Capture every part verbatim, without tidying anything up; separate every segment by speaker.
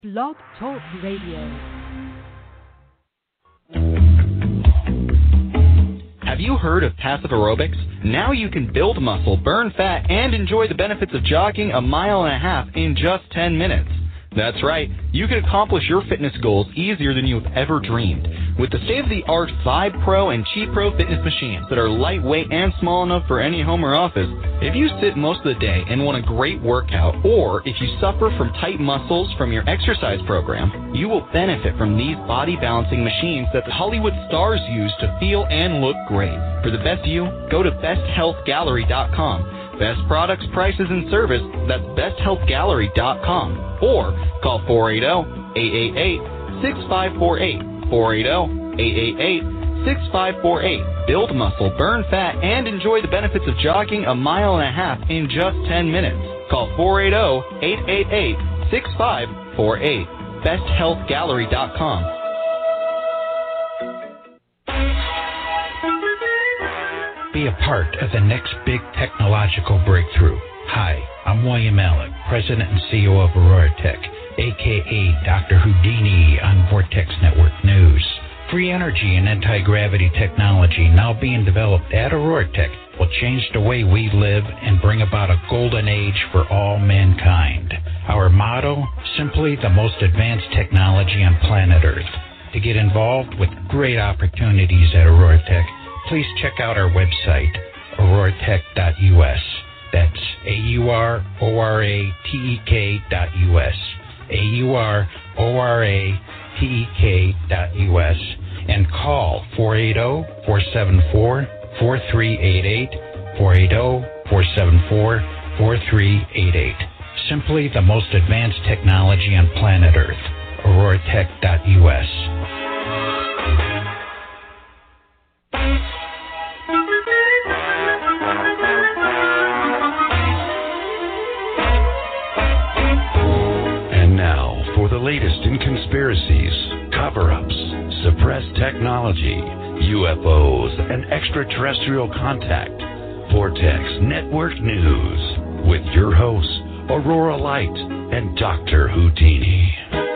Speaker 1: Blog Talk Radio.
Speaker 2: Have you heard of passive aerobics? Now you can build muscle, burn fat, and enjoy the benefits of jogging a mile and a half in just ten minutes. That's right, you can accomplish your fitness goals easier than you have ever dreamed. With the state-of-the-art Vibe Pro and Chi Pro fitness machines that are lightweight and small enough for any home or office, if you sit most of the day and want a great workout, or if you suffer from tight muscles from your exercise program, you will benefit from these body-balancing machines that the Hollywood stars use to feel and look great. For the best you, go to best health gallery dot com. Best products, prices, and service, that's best health gallery dot com. Or call four eight zero, eight eight eight, six five four eight, four eight zero, eight eight eight, six five four eight. Build muscle, burn fat, and enjoy the benefits of jogging a mile and a half in just ten minutes. Call four eight zero, eight eight eight, six five four eight. best health gallery dot com.
Speaker 3: Be a part of the next big technological breakthrough. Hi, I'm William Alec, President and C E O of Aurora Tech, a k a. Doctor Houdini on Vortex Network News. Free energy and anti-gravity technology now being developed at Aurora Tech will change the way we live and bring about a golden age for all mankind. Our motto, simply the most advanced technology on planet Earth. To get involved with great opportunities at Aurora Tech, please check out our website, aurora tech dot u s. That's A U R O R A T E K dot U S. A U R O R A T E K dot U S. And call four eight zero, four seven four, four three eight eight, four eight zero, four seven four, four three eight eight. Simply the most advanced technology on planet Earth. aurora tech dot U S.
Speaker 4: The latest in conspiracies, cover-ups, suppressed technology, U F Os, and extraterrestrial contact. Vortex Network News with your hosts, Aurora Light and Doctor Houdini.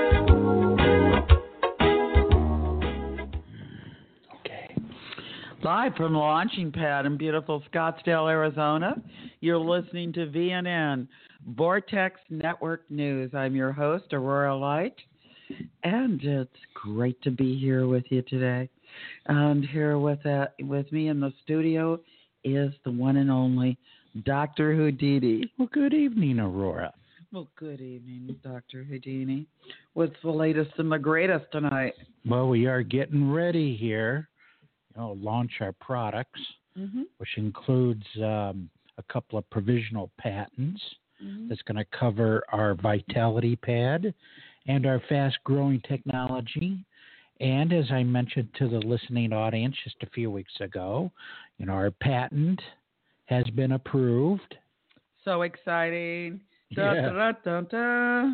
Speaker 5: Okay. Live from the launching pad in beautiful Scottsdale, Arizona, you're listening to V N N. Vortex Network News. I'm your host, Aurora Light, and it's great to be here with you today. And here with uh, with me in the studio is the one and only Doctor Houdini.
Speaker 3: Well, good evening, Aurora.
Speaker 5: Well, good evening, Doctor Houdini. What's the latest and the greatest tonight?
Speaker 3: Well, we are getting ready here, you know, launch our products, mm-hmm. which includes um, a couple of provisional patents. Mm-hmm. That's going to cover our Vitality Pad and our fast-growing technology. And as I mentioned to the listening audience just a few weeks ago, you know, our patent has been approved.
Speaker 5: So exciting.
Speaker 3: Yeah.
Speaker 5: Da, da, da, da.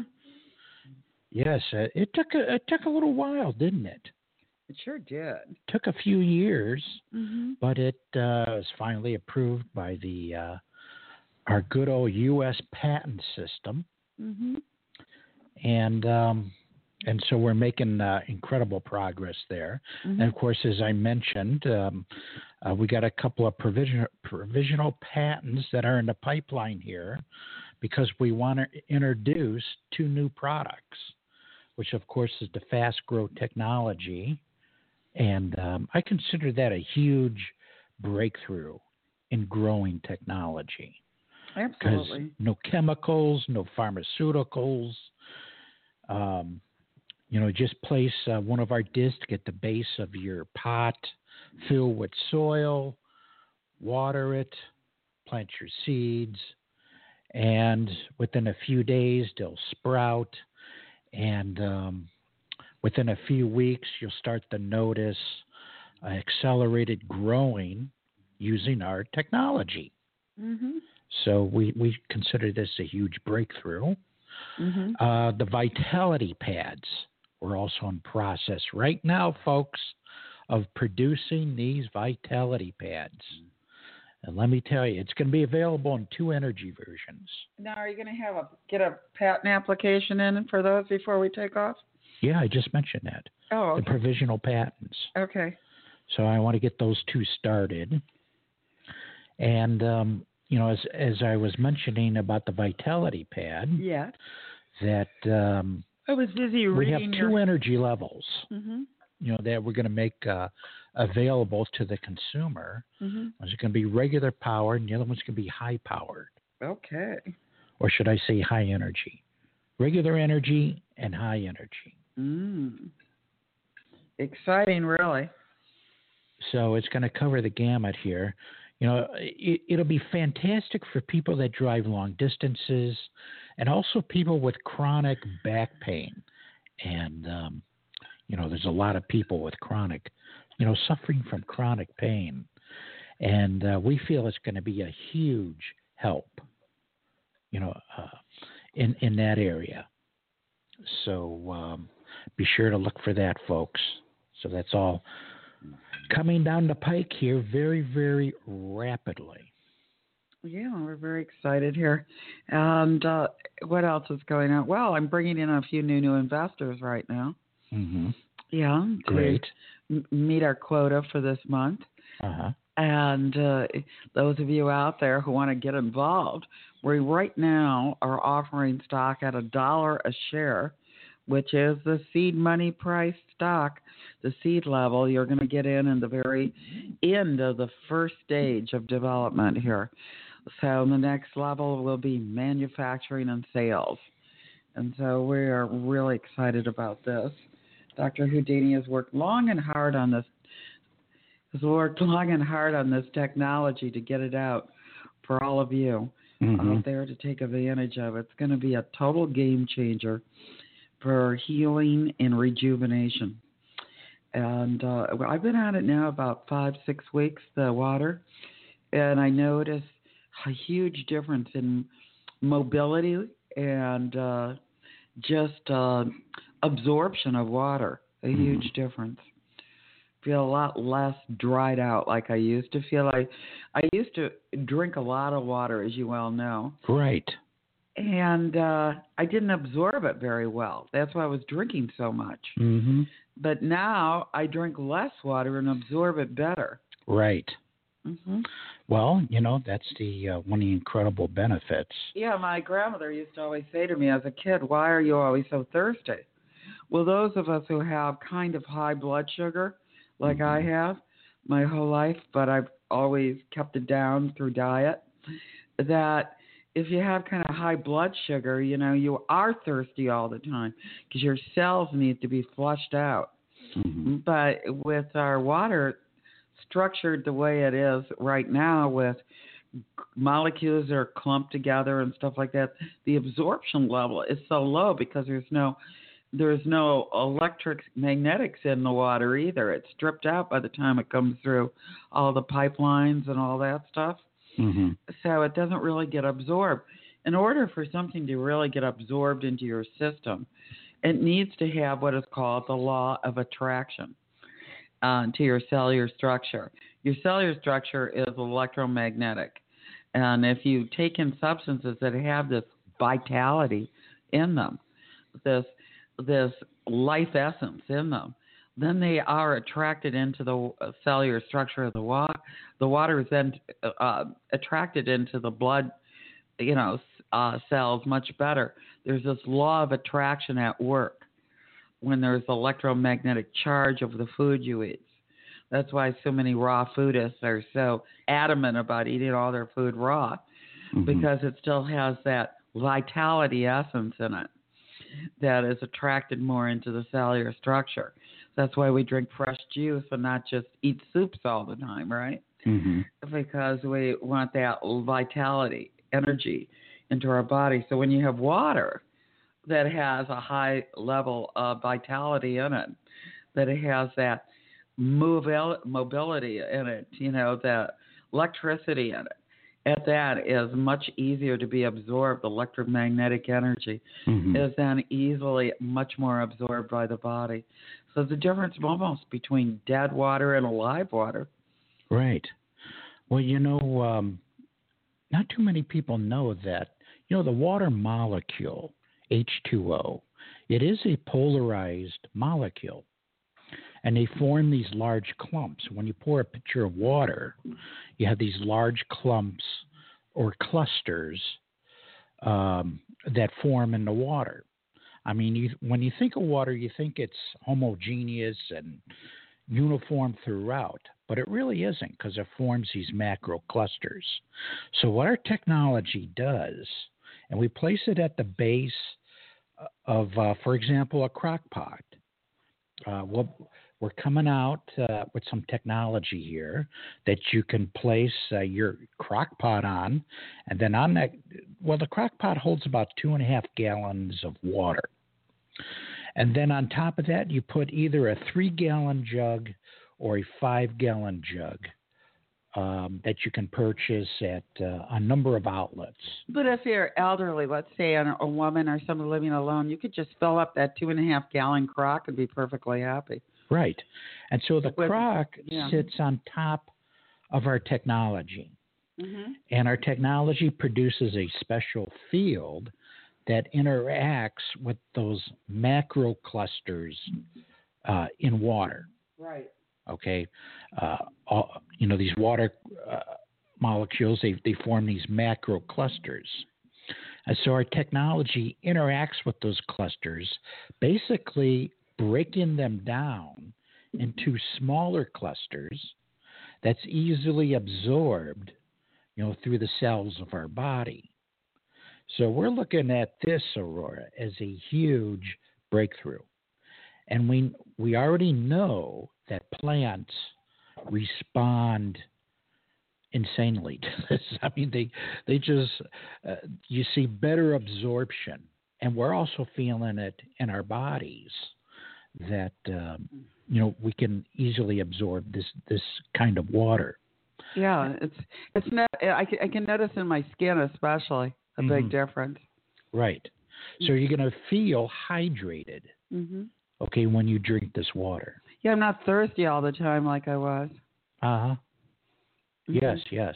Speaker 3: Yes, uh, it took a it took a little while, didn't it?
Speaker 5: It sure did.
Speaker 3: It took a few years,
Speaker 5: mm-hmm.
Speaker 3: but it uh, was finally approved by the uh, our good old U S patent system.
Speaker 5: Mm-hmm.
Speaker 3: And um, and so we're making uh, incredible progress there. Mm-hmm. And, of course, as I mentioned, um, uh, we got a couple of provisional, provisional patents that are in the pipeline here because we want to introduce two new products, which, of course, is the fast growth technology. And um, I consider that a huge breakthrough in growing technology.
Speaker 5: Absolutely.
Speaker 3: Because no chemicals, no pharmaceuticals. Um, you know, just place uh, one of our discs at the base of your pot, fill with soil, water it, plant your seeds, and within a few days they'll sprout. And um, within a few weeks you'll start to notice uh, accelerated growing using our technology.
Speaker 5: Mm-hmm.
Speaker 3: So we, we consider this a huge breakthrough.
Speaker 5: Mm-hmm.
Speaker 3: Uh, the Vitality Pads, we're also in process right now, folks, of producing these Vitality Pads. And let me tell you, it's going to be available in two energy versions.
Speaker 5: Now, are you going to have a get a patent application in for those before we take off?
Speaker 3: Yeah, I just mentioned that.
Speaker 5: Oh, okay.
Speaker 3: The provisional patents.
Speaker 5: Okay.
Speaker 3: So I want to get those two started. And, um, you know, as as I was mentioning about the Vitality Pad,
Speaker 5: yeah,
Speaker 3: that um,
Speaker 5: I was busy reading.
Speaker 3: We have two
Speaker 5: your...
Speaker 3: energy levels,
Speaker 5: mm-hmm.
Speaker 3: you know, that we're going to make uh, available to the consumer.
Speaker 5: Mm-hmm.
Speaker 3: One's going to be regular power, and the other one's going to be high powered.
Speaker 5: Okay.
Speaker 3: Or should I say high energy? Regular energy and high energy.
Speaker 5: Mm. Exciting, really.
Speaker 3: So it's going to cover the gamut here. You know, it, it'll be fantastic for people that drive long distances and also people with chronic back pain. And, um, you know, there's a lot of people with chronic, you know, suffering from chronic pain. And uh, we feel it's going to be a huge help, you know, uh, in, in that area. So um, be sure to look for that, folks. So that's all coming down the pike here very, very rapidly.
Speaker 5: Yeah, we're very excited here. And uh, what else is going on? Well, I'm bringing in a few new new investors right now.
Speaker 3: Mm-hmm.
Speaker 5: Yeah.
Speaker 3: Great.
Speaker 5: To meet our quota for this month.
Speaker 3: Uh-huh.
Speaker 5: And uh, those of you out there who want to get involved, we right now are offering stock at a dollar a share, which is the seed money price stock, the seed level. You're going to get in in the very end of the first stage of development here. So the next level will be manufacturing and sales. And so we are really excited about this. Doctor Houdini has worked long and hard on this, has worked long and hard on this technology to get it out for all of you mm-hmm. out there to take advantage of. It's going to be a total game changer for healing and rejuvenation. And uh, I've been on it now about five, six weeks, the water, and I noticed a huge difference in mobility and uh, just uh, absorption of water, a huge mm. difference. Feel a lot less dried out like I used to feel. I, I used to drink a lot of water, as you well know.
Speaker 3: Right.
Speaker 5: And uh, I didn't absorb it very well. That's why I was drinking so much.
Speaker 3: Mm-hmm.
Speaker 5: But now I drink less water and absorb it better.
Speaker 3: Right.
Speaker 5: Mm-hmm.
Speaker 3: Well, you know, that's the uh, one of the incredible benefits.
Speaker 5: Yeah, my grandmother used to always say to me as a kid, why are you always so thirsty? Well, those of us who have kind of high blood sugar, like mm-hmm. I have my whole life, but I've always kept it down through diet, that if you have kind of high blood sugar, you know, you are thirsty all the time because your cells need to be flushed out. Mm-hmm. But with our water structured the way it is right now with molecules that are clumped together and stuff like that, the absorption level is so low because there's no there's no electric magnetics in the water either. It's stripped out by the time it comes through all the pipelines and all that stuff.
Speaker 3: Mm-hmm.
Speaker 5: So it doesn't really get absorbed. In order for something to really get absorbed into your system, it needs to have what is called the law of attraction uh, to your cellular structure. Your cellular structure is electromagnetic. And if you take in substances that have this vitality in them, this this life essence in them, then they are attracted into the cellular structure of the water. The water is then uh, attracted into the blood, you know, uh, cells much better. There's this law of attraction at work when there's electromagnetic charge of the food you eat. That's why so many raw foodists are so adamant about eating all their food raw, mm-hmm. because it still has that vitality essence in it that is attracted more into the cellular structure. That's why we drink fresh juice and not just eat soups all the time, right?
Speaker 3: Mm-hmm.
Speaker 5: Because we want that vitality, energy into our body. So when you have water that has a high level of vitality in it, that it has that mobil- mobility in it, you know, that electricity in it, at that is much easier to be absorbed. Electromagnetic energy mm-hmm. is then easily much more absorbed by the body. So the difference almost between dead water and alive water.
Speaker 3: Right. Well, you know, um, not too many people know that, you know, the water molecule, H two O, it is a polarized molecule. And they form these large clumps. When you pour a pitcher of water, you have these large clumps or clusters um, that form in the water. I mean, you, when you think of water, you think it's homogeneous and uniform throughout, but it really isn't because it forms these macro clusters. So what our technology does, and we place it at the base of, uh, for example, a crock pot. Uh, we'll, we're coming out uh, with some technology here that you can place uh, your crock pot on, and then on that, well, the crock pot holds about two and a half gallons of water. And then on top of that, you put either a three-gallon jug or a five-gallon jug um, that you can purchase at uh, a number of outlets.
Speaker 5: But if you're elderly, let's say a, a woman or someone living alone, you could just fill up that two and a half gallon crock and be perfectly happy.
Speaker 3: Right. And so the
Speaker 5: With,
Speaker 3: crock
Speaker 5: yeah.
Speaker 3: sits on top of our technology.
Speaker 5: Mm-hmm.
Speaker 3: And our technology produces a special field that interacts with those macro clusters uh, in water.
Speaker 5: Right.
Speaker 3: Okay. Uh, all, you know, these water uh, molecules, they, they form these macro clusters. And so our technology interacts with those clusters, basically breaking them down into smaller clusters that's easily absorbed, you know, through the cells of our body. So we're looking at this, Aurora, as a huge breakthrough. And we we already know that plants respond insanely to this. I mean, they they just, uh, you see better absorption. And we're also feeling it in our bodies that, um, you know, we can easily absorb this, this kind of water.
Speaker 5: Yeah, it's it's not. I can, I can notice in my skin, especially, a big
Speaker 3: Mm-hmm.
Speaker 5: difference.
Speaker 3: Right. So you're going to feel hydrated,
Speaker 5: Mm-hmm.
Speaker 3: okay, when you drink this water.
Speaker 5: Yeah, I'm not thirsty all the time like I was.
Speaker 3: Uh-huh.
Speaker 5: Mm-hmm.
Speaker 3: Yes, yes.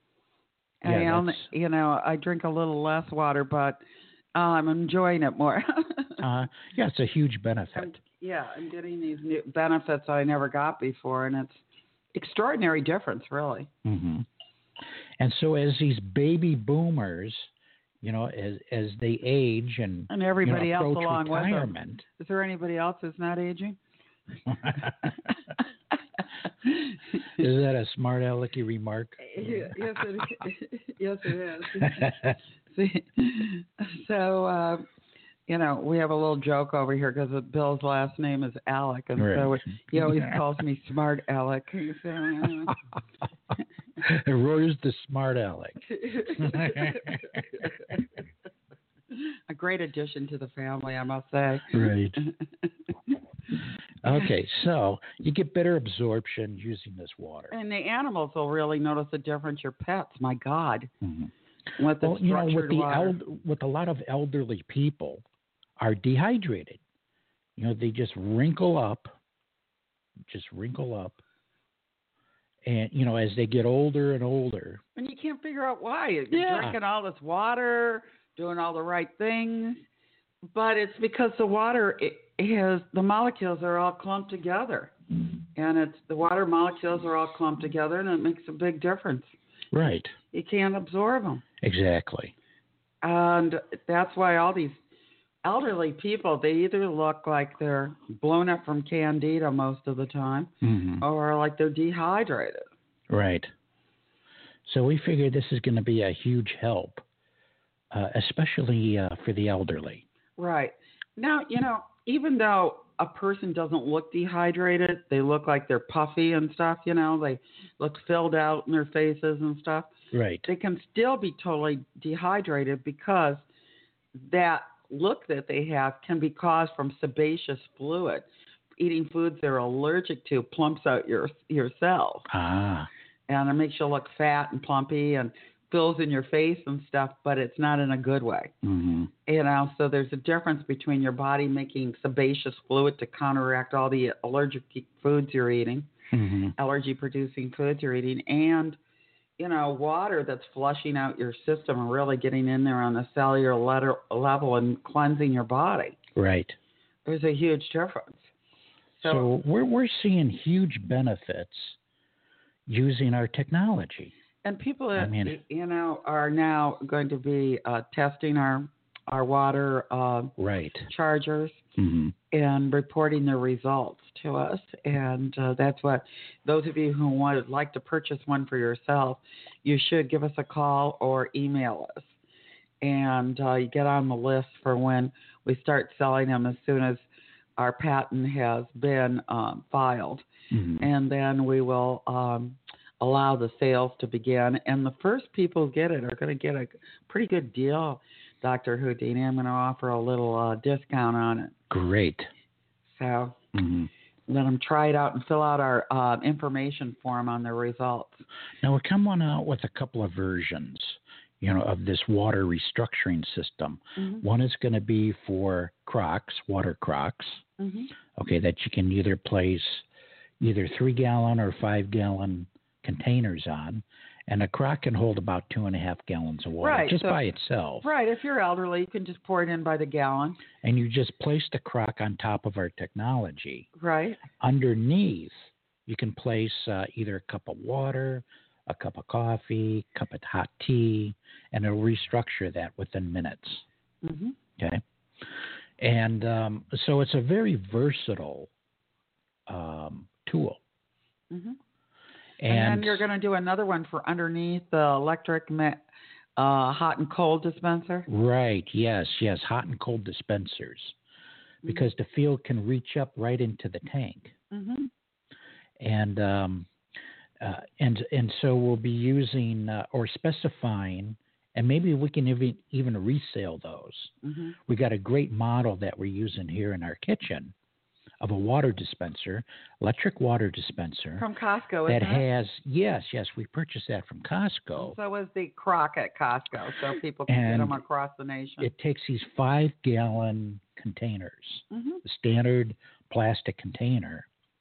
Speaker 5: I
Speaker 3: Yeah,
Speaker 5: only,
Speaker 3: that's-
Speaker 5: you know, I drink a little less water, but uh, I'm enjoying it more.
Speaker 3: uh, yeah, it's a huge benefit.
Speaker 5: I'm, yeah, I'm getting these new benefits I never got before, and it's extraordinary difference, really.
Speaker 3: Mm-hmm. And so as these baby boomers, you know, as as they age and,
Speaker 5: And everybody
Speaker 3: you know,
Speaker 5: else
Speaker 3: approach
Speaker 5: along with them.
Speaker 3: retirement.
Speaker 5: Is there anybody else who's not aging?
Speaker 3: Is that a smart alecky remark?
Speaker 5: Yeah, yes, it, yes, it is. See, so, uh, you know, we have a little joke over here because Bill's last name is Alec, and
Speaker 3: Right.
Speaker 5: so he always calls me Smart Alec. So, uh,
Speaker 3: Roy's the smart aleck.
Speaker 5: a great addition to the family, I must say.
Speaker 3: Right. Okay, so you get better absorption using this water.
Speaker 5: And the animals will really notice the difference. Your pets, my God,
Speaker 3: Mm-hmm.
Speaker 5: with the
Speaker 3: Well, you know, with
Speaker 5: structured
Speaker 3: the
Speaker 5: water.
Speaker 3: eld- with a lot of elderly people are dehydrated. You know, they just wrinkle up, just wrinkle up, and you know, as they get older and older.
Speaker 5: And you can't figure out why. You're
Speaker 3: Yeah.
Speaker 5: drinking all this water, doing all the right things, but it's because the water it has the molecules are all clumped together, and it's the water molecules are all clumped together, and it makes a big difference.
Speaker 3: Right.
Speaker 5: You can't absorb them,
Speaker 3: Exactly.
Speaker 5: and that's why all these elderly people, they either look like they're blown up from candida most of the time,
Speaker 3: Mm-hmm.
Speaker 5: or like they're dehydrated.
Speaker 3: Right. So we figured this is going to be a huge help, uh, especially uh, for the elderly.
Speaker 5: Right. Now, you know, even though a person doesn't look dehydrated, they look like they're puffy and stuff, you know, they look filled out in their faces and stuff.
Speaker 3: Right.
Speaker 5: They can still be totally dehydrated because that look that they have can be caused from sebaceous fluid. Eating foods they're allergic to plumps out your your cells,
Speaker 3: Ah.
Speaker 5: and it makes you look fat and plumpy and fills in your face and stuff, but it's not in a good way.
Speaker 3: Mm-hmm.
Speaker 5: You know, so there's a difference between your body making sebaceous fluid to counteract all the allergic foods you're eating,
Speaker 3: Mm-hmm.
Speaker 5: allergy-producing foods you're eating, and you know, water that's flushing out your system and really getting in there on the cellular letter, level and cleansing your body.
Speaker 3: Right.
Speaker 5: There's a huge difference. So,
Speaker 3: so we're we're seeing huge benefits using our technology.
Speaker 5: And people,
Speaker 3: I mean,
Speaker 5: you know, are now going to be uh, testing our our water uh,
Speaker 3: right.
Speaker 5: chargers
Speaker 3: mm-hmm.
Speaker 5: and reporting their results to us. And uh, that's what those of you who would like to purchase one for yourself, you should give us a call or email us. And uh, you get on the list for when we start selling them as soon as our patent has been um, filed.
Speaker 3: Mm-hmm.
Speaker 5: And then we will um, allow the sales to begin. And the first people who get it are going to get a pretty good deal, Doctor Houdini. I'm going to offer a little uh, discount on it.
Speaker 3: Great.
Speaker 5: So
Speaker 3: mm-hmm.
Speaker 5: let them try it out and fill out our uh, information form on their results.
Speaker 3: Now, we're coming out with a couple of versions, you know, of this water restructuring system.
Speaker 5: Mm-hmm.
Speaker 3: One is going to be for crocks, water crocks,
Speaker 5: mm-hmm.
Speaker 3: okay, that you can either place either three-gallon or five-gallon containers on, and a crock can hold about two and a half gallons of water
Speaker 5: right,
Speaker 3: just
Speaker 5: so,
Speaker 3: by itself.
Speaker 5: Right. If you're elderly, you can just pour it in by the gallon.
Speaker 3: And you just place the crock on top of our technology.
Speaker 5: Right.
Speaker 3: Underneath, you can place uh, either a cup of water, a cup of coffee, a cup of hot tea, and it'll restructure that within minutes.
Speaker 5: Mm-hmm.
Speaker 3: Okay? And um, so it's a very versatile um, tool.
Speaker 5: Mm-hmm.
Speaker 3: And,
Speaker 5: and then you're going to do another one for underneath the electric uh, hot and cold dispenser?
Speaker 3: Right, yes, yes, hot and cold dispensers. Mm-hmm. Because the field can reach up right into the tank.
Speaker 5: Mm-hmm.
Speaker 3: And um, uh, and and so we'll be using uh, or specifying, and maybe we can even, even resale those.
Speaker 5: Mm-hmm.
Speaker 3: We got a great model that we're using here in our kitchen of a water dispenser, electric water dispenser.
Speaker 5: From Costco,
Speaker 3: that
Speaker 5: isn't it?
Speaker 3: has, yes, yes, we purchased that from Costco.
Speaker 5: So is the crock at Costco, so people can
Speaker 3: and
Speaker 5: get them across the nation.
Speaker 3: It takes these five-gallon containers,
Speaker 5: mm-hmm.
Speaker 3: the standard plastic container,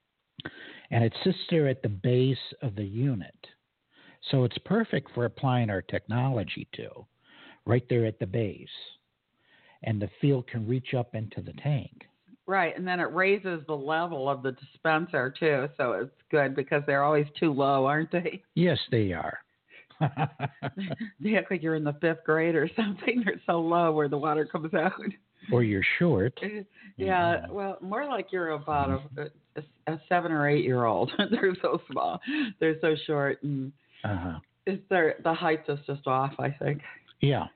Speaker 3: and it sits there at the base of the unit. So it's perfect for applying our technology to, right there at the base. And the field can reach up into the tank.
Speaker 5: Right, and then it raises the level of the dispenser, too, so it's good because they're always too low, aren't they?
Speaker 3: Yes, they are.
Speaker 5: They act like you're in the fifth grade or something. They're so low where the water comes out.
Speaker 3: Or you're short.
Speaker 5: Yeah, well, more like you're about a, a, a seven or eight-year-old. They're so small. They're so short. And
Speaker 3: uh-huh.
Speaker 5: it's their, the height is just off, I think.
Speaker 3: Yeah.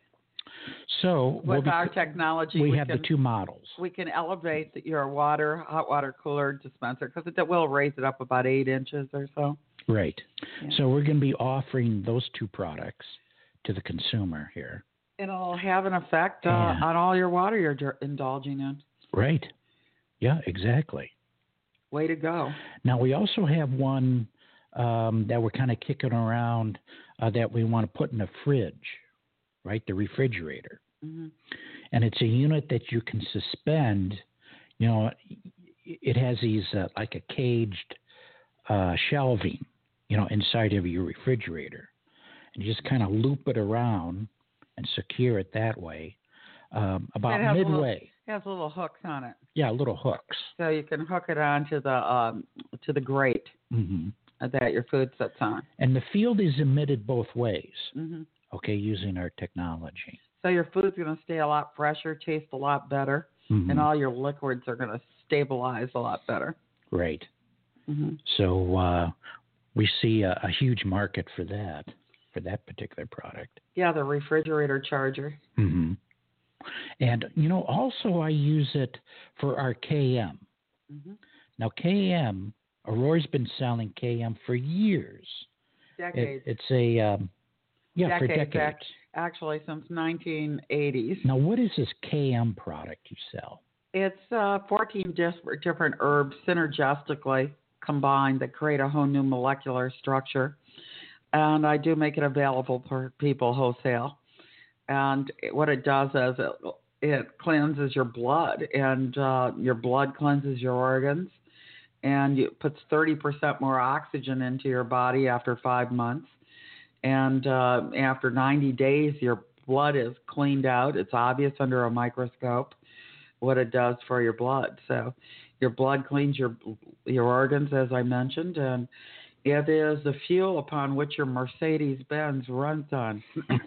Speaker 3: So
Speaker 5: with
Speaker 3: we'll be,
Speaker 5: our technology,
Speaker 3: we,
Speaker 5: we
Speaker 3: have
Speaker 5: can,
Speaker 3: the two models.
Speaker 5: We can elevate your water, hot water cooler dispenser because it will raise it up about eight inches or so.
Speaker 3: Right.
Speaker 5: Yeah.
Speaker 3: So we're going to be offering those two products to the consumer here.
Speaker 5: And it'll have an effect uh,
Speaker 3: yeah.
Speaker 5: on all your water you're indulging in.
Speaker 3: Right. Yeah, exactly.
Speaker 5: Way to go.
Speaker 3: Now, we also have one um, that we're kind of kicking around uh, that we want to put in the fridge. Right, the refrigerator.
Speaker 5: Mm-hmm.
Speaker 3: And it's a unit that you can suspend. You know, it has these uh, like a caged uh, shelving, you know, inside of your refrigerator. And you just kind of loop it around and secure it that way. Um, about
Speaker 5: it
Speaker 3: midway.
Speaker 5: Little, it has little hooks on it.
Speaker 3: Yeah, little hooks.
Speaker 5: So you can hook it onto the um, to the grate
Speaker 3: mm-hmm.
Speaker 5: that your food sits on.
Speaker 3: And the field is emitted both ways.
Speaker 5: Mm-hmm.
Speaker 3: Okay, using our technology.
Speaker 5: So your food's going to stay a lot fresher, taste a lot better,
Speaker 3: mm-hmm.
Speaker 5: and all your liquids are going to stabilize a lot better.
Speaker 3: Right.
Speaker 5: Mm-hmm.
Speaker 3: So uh, we see a, a huge market for that, for that particular product.
Speaker 5: Yeah, the refrigerator charger.
Speaker 3: Mm-hmm. And, you know, also I use it for our K M.
Speaker 5: Mm-hmm.
Speaker 3: Now, K M, Aurora's been selling K M for years.
Speaker 5: Decades.
Speaker 3: It, it's a... Um, Yeah,
Speaker 5: decades,
Speaker 3: for decades.
Speaker 5: Actually, since nineteen eighties.
Speaker 3: Now, what is this K M product you sell?
Speaker 5: It's uh, fourteen different herbs synergistically combined that create a whole new molecular structure. And I do make it available for people wholesale. And it, what it does is it, it cleanses your blood, and uh, your blood cleanses your organs, and it puts thirty percent more oxygen into your body after five months. and uh, after ninety days, your blood is cleaned out. It's obvious under a microscope what it does for your blood. So your blood cleans your your organs, as I mentioned, and it is the fuel upon which your Mercedes-Benz runs on.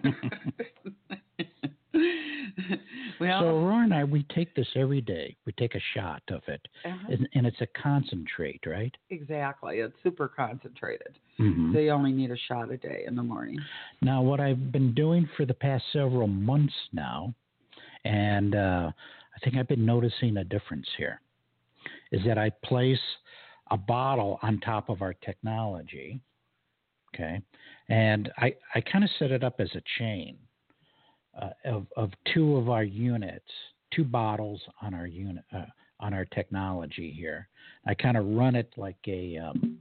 Speaker 5: Well,
Speaker 3: so Aurora and I, we take this every day. We take a shot of it,
Speaker 5: uh-huh.
Speaker 3: and, and it's a concentrate, right?
Speaker 5: Exactly. It's super concentrated.
Speaker 3: Mm-hmm.
Speaker 5: So you only need a shot a day in the morning.
Speaker 3: Now, what I've been doing for the past several months now, and uh, I think I've been noticing a difference here, is that I place a bottle on top of our technology, okay, and I, I kind of set it up as a chain. Uh, of, of two of our units, two bottles on our unit uh, on our technology here. I kind of run it like a, um,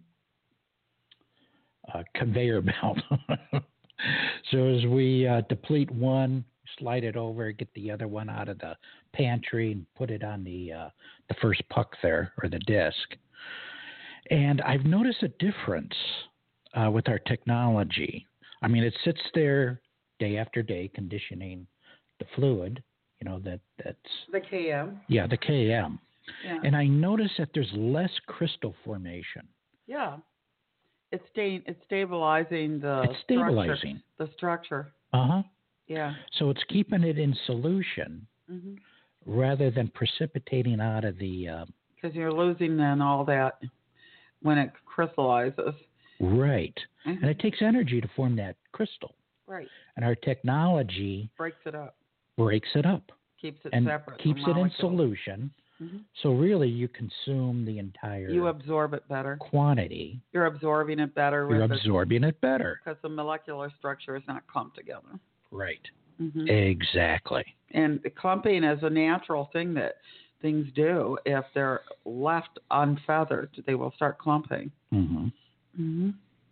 Speaker 3: a conveyor belt. So as we uh, deplete one, slide it over, get the other one out of the pantry, and put it on the uh, the first puck there or the disc. And I've noticed a difference uh, with our technology. I mean, it sits there day after day, conditioning the fluid, you know, that that's...
Speaker 5: The K M.
Speaker 3: Yeah, the K M.
Speaker 5: Yeah.
Speaker 3: And I notice that there's less crystal formation.
Speaker 5: Yeah. It's sta- it's stabilizing the
Speaker 3: It's stabilizing.
Speaker 5: Structure, the structure.
Speaker 3: Uh-huh.
Speaker 5: Yeah.
Speaker 3: So it's keeping it in solution
Speaker 5: Mm-hmm.
Speaker 3: rather than precipitating out of the...
Speaker 5: Because uh, you're losing then all that when it crystallizes.
Speaker 3: Right.
Speaker 5: Mm-hmm.
Speaker 3: And it takes energy to form that crystal.
Speaker 5: Right.
Speaker 3: And our technology
Speaker 5: breaks it up.
Speaker 3: Breaks it up.
Speaker 5: Keeps it
Speaker 3: and
Speaker 5: separate.
Speaker 3: Keeps it in
Speaker 5: molecules.
Speaker 3: solution.
Speaker 5: Mm-hmm.
Speaker 3: So really you consume the entire
Speaker 5: You absorb it better.
Speaker 3: quantity.
Speaker 5: You're absorbing it better.
Speaker 3: You're
Speaker 5: with
Speaker 3: absorbing it better.
Speaker 5: Because the molecular structure is not clumped together.
Speaker 3: Right.
Speaker 5: Mm-hmm.
Speaker 3: Exactly.
Speaker 5: And clumping is a natural thing that things do. If they're left unfeathered, they will start clumping.
Speaker 3: Mm-hmm.
Speaker 5: Mm-hmm.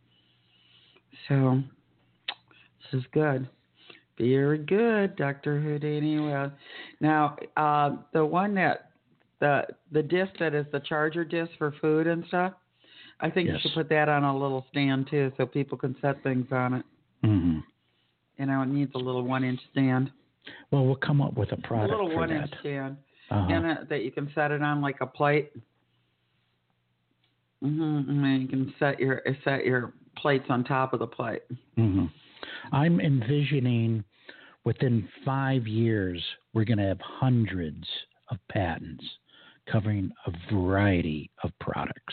Speaker 5: So this is good. Very good, Doctor Houdini. Well, now, uh, the one that, the the disc that is the charger disc for food and stuff, I think
Speaker 3: yes.
Speaker 5: you should put that on a little stand, too, so people can set things on it.
Speaker 3: Mm-hmm.
Speaker 5: You know, it needs a little one-inch stand.
Speaker 3: Well, we'll come up with a product
Speaker 5: A little
Speaker 3: for
Speaker 5: one-inch
Speaker 3: that.
Speaker 5: stand.
Speaker 3: Uh-huh.
Speaker 5: And uh, that you can set it on like a plate. Mm-hmm. And then you can set your set your plates on top of the plate.
Speaker 3: Mm-hmm. I'm envisioning within five years we're going to have hundreds of patents covering a variety of products.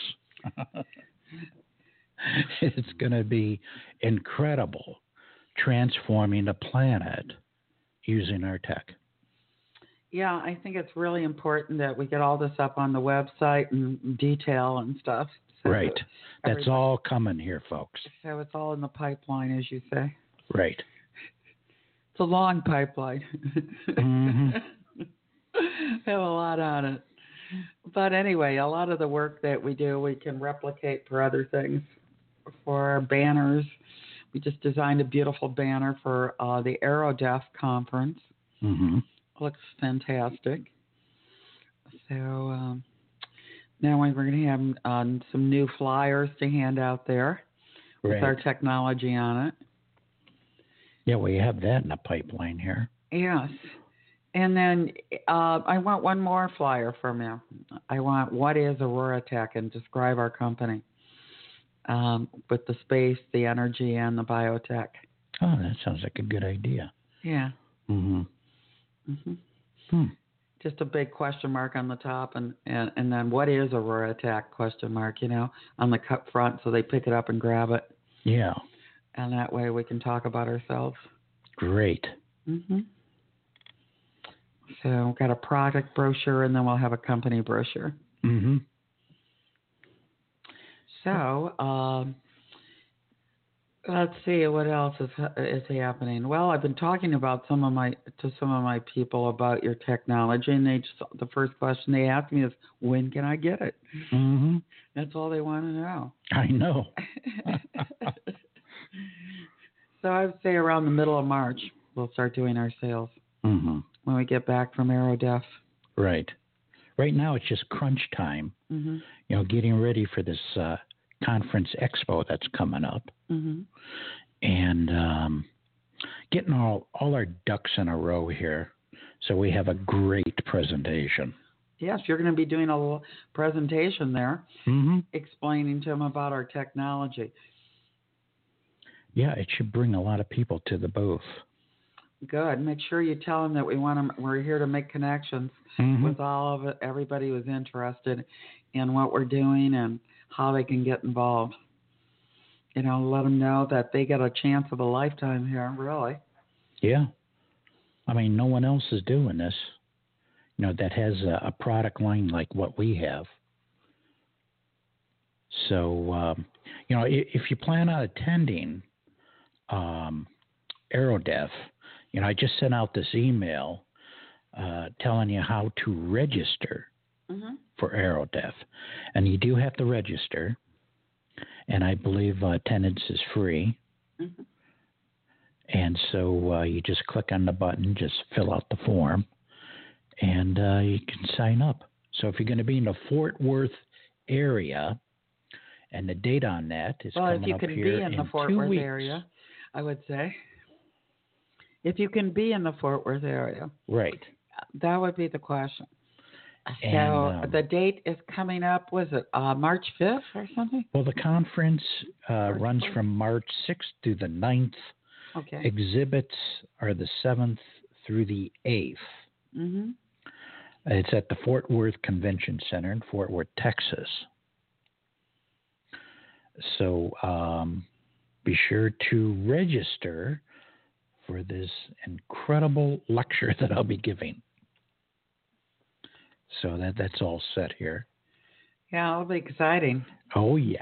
Speaker 3: It's going to be incredible, transforming the planet using our tech.
Speaker 5: Yeah, I think it's really important that we get all this up on the website and detail and stuff. So
Speaker 3: right.
Speaker 5: that
Speaker 3: That's all coming here, folks.
Speaker 5: So it's all in the pipeline, as you say.
Speaker 3: Right.
Speaker 5: It's a long pipeline.
Speaker 3: Mm-hmm.
Speaker 5: Have a lot on it. But anyway, a lot of the work that we do, we can replicate for other things. For our banners, we just designed a beautiful banner for uh, the AeroDef conference.
Speaker 3: Mm-hmm.
Speaker 5: Looks fantastic. So um, now we're going to have um, some new flyers to hand out there with
Speaker 3: right.
Speaker 5: our technology on it.
Speaker 3: Yeah, we have that in the pipeline here.
Speaker 5: Yes. And then uh, I want one more flyer from you. I want what is Aurora Tech and describe our company um, with the space, the energy, and the biotech.
Speaker 3: Oh, that sounds like a good idea.
Speaker 5: Yeah.
Speaker 3: Mm-hmm.
Speaker 5: Mm-hmm.
Speaker 3: Hmm.
Speaker 5: Just a big question mark on the top, and, and, and then what is Aurora Tech, question mark, you know, on the cup front so they pick it up and grab it.
Speaker 3: Yeah.
Speaker 5: And that way we can talk about ourselves. Great. Mm-hmm. So we've got a product brochure, and then we'll have a company brochure.
Speaker 3: Mm-hmm.
Speaker 5: So um, let's see what else is is happening. Well, I've been talking about some of my to some of my people about your technology, and they just the first question they ask me is, "When can I get it?"
Speaker 3: Mm-hmm.
Speaker 5: That's all they want to know.
Speaker 3: I know.
Speaker 5: So I would say around the middle of March we'll start doing our sales.
Speaker 3: Mm-hmm.
Speaker 5: When we get back from AeroDef.
Speaker 3: Right. Right now it's just crunch time.
Speaker 5: Mm-hmm.
Speaker 3: You know, getting ready for this uh, conference expo that's coming up.
Speaker 5: Mm-hmm.
Speaker 3: and um, getting all, all our ducks in a row here so we have a great presentation.
Speaker 5: Yes, you're going to be doing a little presentation there,
Speaker 3: Mm-hmm.
Speaker 5: explaining to them about our technology.
Speaker 3: Yeah, it should bring a lot of people to the booth.
Speaker 5: Good. Make sure you tell them that we want them. We're here to make connections
Speaker 3: Mm-hmm.
Speaker 5: with all of it, everybody who's interested in what we're doing and how they can get involved. You know, let them know that they get a chance of a lifetime here, really.
Speaker 3: Yeah. I mean, no one else is doing this, you know, that has a, a product line like what we have. So, um, you know, if, if you plan on attending um, AeroDef, you know, I just sent out this email uh, telling you how to register
Speaker 5: Mm-hmm.
Speaker 3: for AeroDef. And you do have to register, and I believe uh, attendance is free.
Speaker 5: Mm-hmm.
Speaker 3: And so uh, you just click on the button, just fill out the form, and uh, you can sign up. So if you're going to be in the Fort Worth area, and the date on that is
Speaker 5: well,
Speaker 3: coming
Speaker 5: if you
Speaker 3: up
Speaker 5: can
Speaker 3: here
Speaker 5: be in the Fort
Speaker 3: two
Speaker 5: Worth
Speaker 3: weeks.
Speaker 5: area, I would say. If you can be in the Fort Worth area,
Speaker 3: Right.
Speaker 5: that would be the question. So
Speaker 3: And, um,
Speaker 5: the date is coming up, was it uh, March fifth or something?
Speaker 3: Well, the conference uh,
Speaker 5: March
Speaker 3: runs
Speaker 5: fourth.
Speaker 3: from March sixth through the ninth.
Speaker 5: Okay.
Speaker 3: Exhibits are the seventh through the eighth.
Speaker 5: Mm-hmm.
Speaker 3: It's at the Fort Worth Convention Center in Fort Worth, Texas. So um, be sure to register for this incredible lecture that I'll be giving. So that that's all set here.
Speaker 5: Yeah, it'll be exciting.
Speaker 3: Oh, yeah.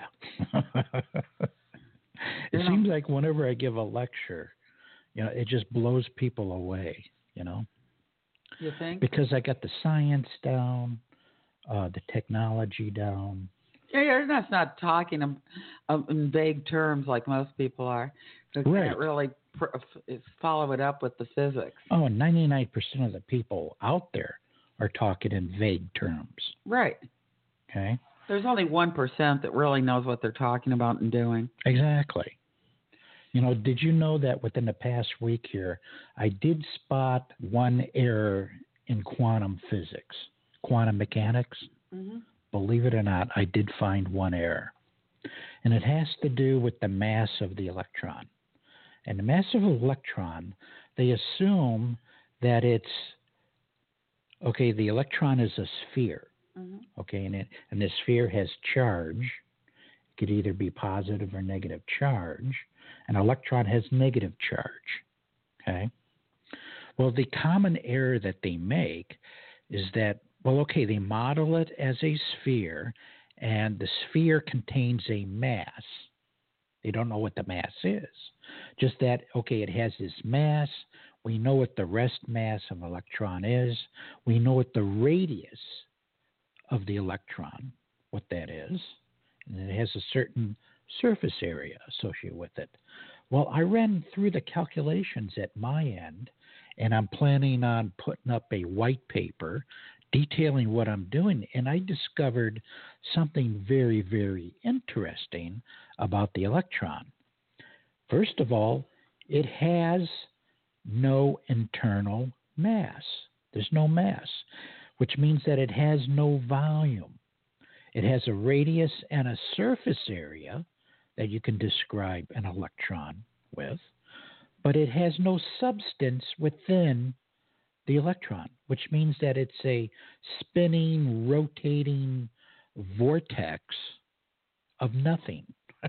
Speaker 3: It
Speaker 5: Yeah.
Speaker 3: seems like whenever I give a lecture, you know, it just blows people away, you know,
Speaker 5: You think?
Speaker 3: because I got the science down, uh, the technology down.
Speaker 5: Yeah, you're not, not talking in, um, in vague terms like most people are. So you
Speaker 3: Right.
Speaker 5: can't really pr- f- follow it up with the physics.
Speaker 3: Oh, ninety-nine percent of the people out there are talking in vague terms,
Speaker 5: Right.
Speaker 3: okay?
Speaker 5: There's only one percent that really knows what they're talking about and doing.
Speaker 3: Exactly. You know, did you know that within the past week here, I did spot one error in quantum physics, quantum mechanics?
Speaker 5: Mm-hmm.
Speaker 3: Believe it or not, I did find one error. And it has to do with the mass of the electron. And the mass of the electron, they assume that it's, okay, the electron is a sphere.
Speaker 5: Mm-hmm.
Speaker 3: Okay, and, it, and the sphere has charge. It could either be positive or negative charge. An electron has negative charge. Okay? Well, the common error that they make is that, well, okay, they model it as a sphere, and the sphere contains a mass. They don't know what the mass is. Just that, okay, it has this mass. We know what the rest mass of an electron is. We know what the radius of the electron, what that is. And it has a certain surface area associated with it. Well, I ran through the calculations at my end, and I'm planning on putting up a white paper detailing what I'm doing, and I discovered something very, very interesting about the electron. First of all, it has no internal mass. There's no mass, which means that it has no volume. It has a radius and a surface area that you can describe an electron with, but it has no substance within the electron, which means that it's a spinning, rotating vortex of nothing,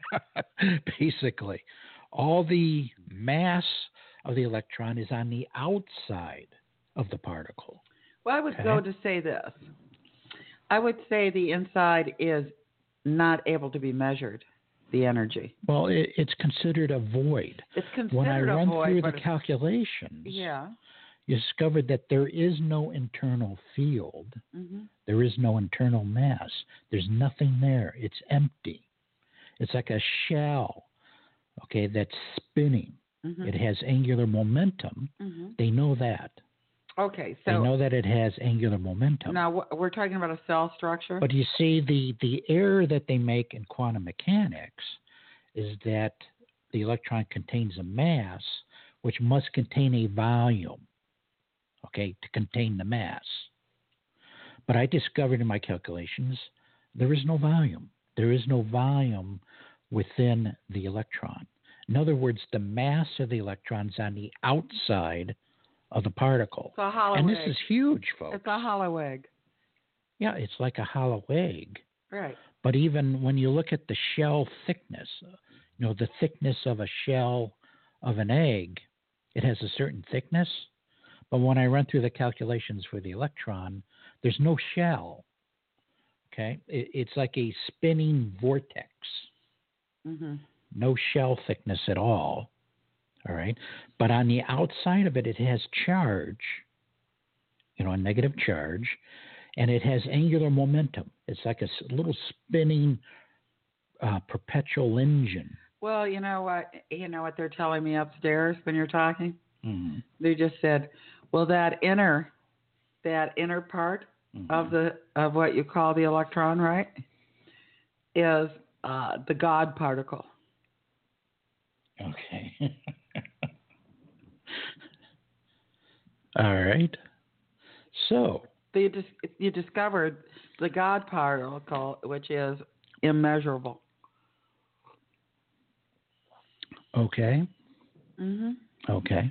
Speaker 3: basically. All the mass of the electron is on the outside of the particle.
Speaker 5: Well, I would
Speaker 3: Okay.
Speaker 5: go to say this. I would say the inside is not able to be measured, the energy.
Speaker 3: Well, it, it's considered a void.
Speaker 5: It's considered
Speaker 3: When I
Speaker 5: a
Speaker 3: run
Speaker 5: void,
Speaker 3: through
Speaker 5: but
Speaker 3: the
Speaker 5: it's-
Speaker 3: calculations,
Speaker 5: Yeah.
Speaker 3: you discovered that there is no internal field.
Speaker 5: Mm-hmm.
Speaker 3: There is no internal mass. There's nothing there. It's empty. It's like a shell, okay, that's spinning.
Speaker 5: Mm-hmm.
Speaker 3: It has angular momentum.
Speaker 5: Mm-hmm.
Speaker 3: They know that.
Speaker 5: Okay,
Speaker 3: They
Speaker 5: so
Speaker 3: know that it has angular momentum.
Speaker 5: now wh- we're talking about a cell structure.
Speaker 3: But you see, the, the error that they make in quantum mechanics is that the electron contains a mass, which must contain a volume, okay, to contain the mass. But I discovered in my calculations there is no volume. There is no volume within the electron. In other words, the mass of the electron is on the outside of the particle.
Speaker 5: It's a hollow
Speaker 3: and this
Speaker 5: egg.
Speaker 3: is huge, folks.
Speaker 5: It's a hollow egg.
Speaker 3: Yeah, it's like a hollow egg.
Speaker 5: Right.
Speaker 3: But even when you look at the shell thickness, you know, the thickness of a shell of an egg, it has a certain thickness. But when I run through the calculations for the electron, there's no shell. Okay? It, it's like a spinning vortex.
Speaker 5: Mm-hmm.
Speaker 3: No shell thickness at all. All right? But on the outside of it, it has charge, you know, a negative charge, and it has angular momentum. It's like a little spinning uh, perpetual engine.
Speaker 5: Well, you know what? You know what they're telling me upstairs when you're talking?
Speaker 3: Mm-hmm.
Speaker 5: They just said, well, that inner, that inner part
Speaker 3: Mm-hmm.
Speaker 5: of the of what you call the electron, right, is uh, the God particle.
Speaker 3: Okay. All right. So
Speaker 5: you dis- you discovered the God particle, which is immeasurable.
Speaker 3: Okay.
Speaker 5: Mm-hmm.
Speaker 3: Okay.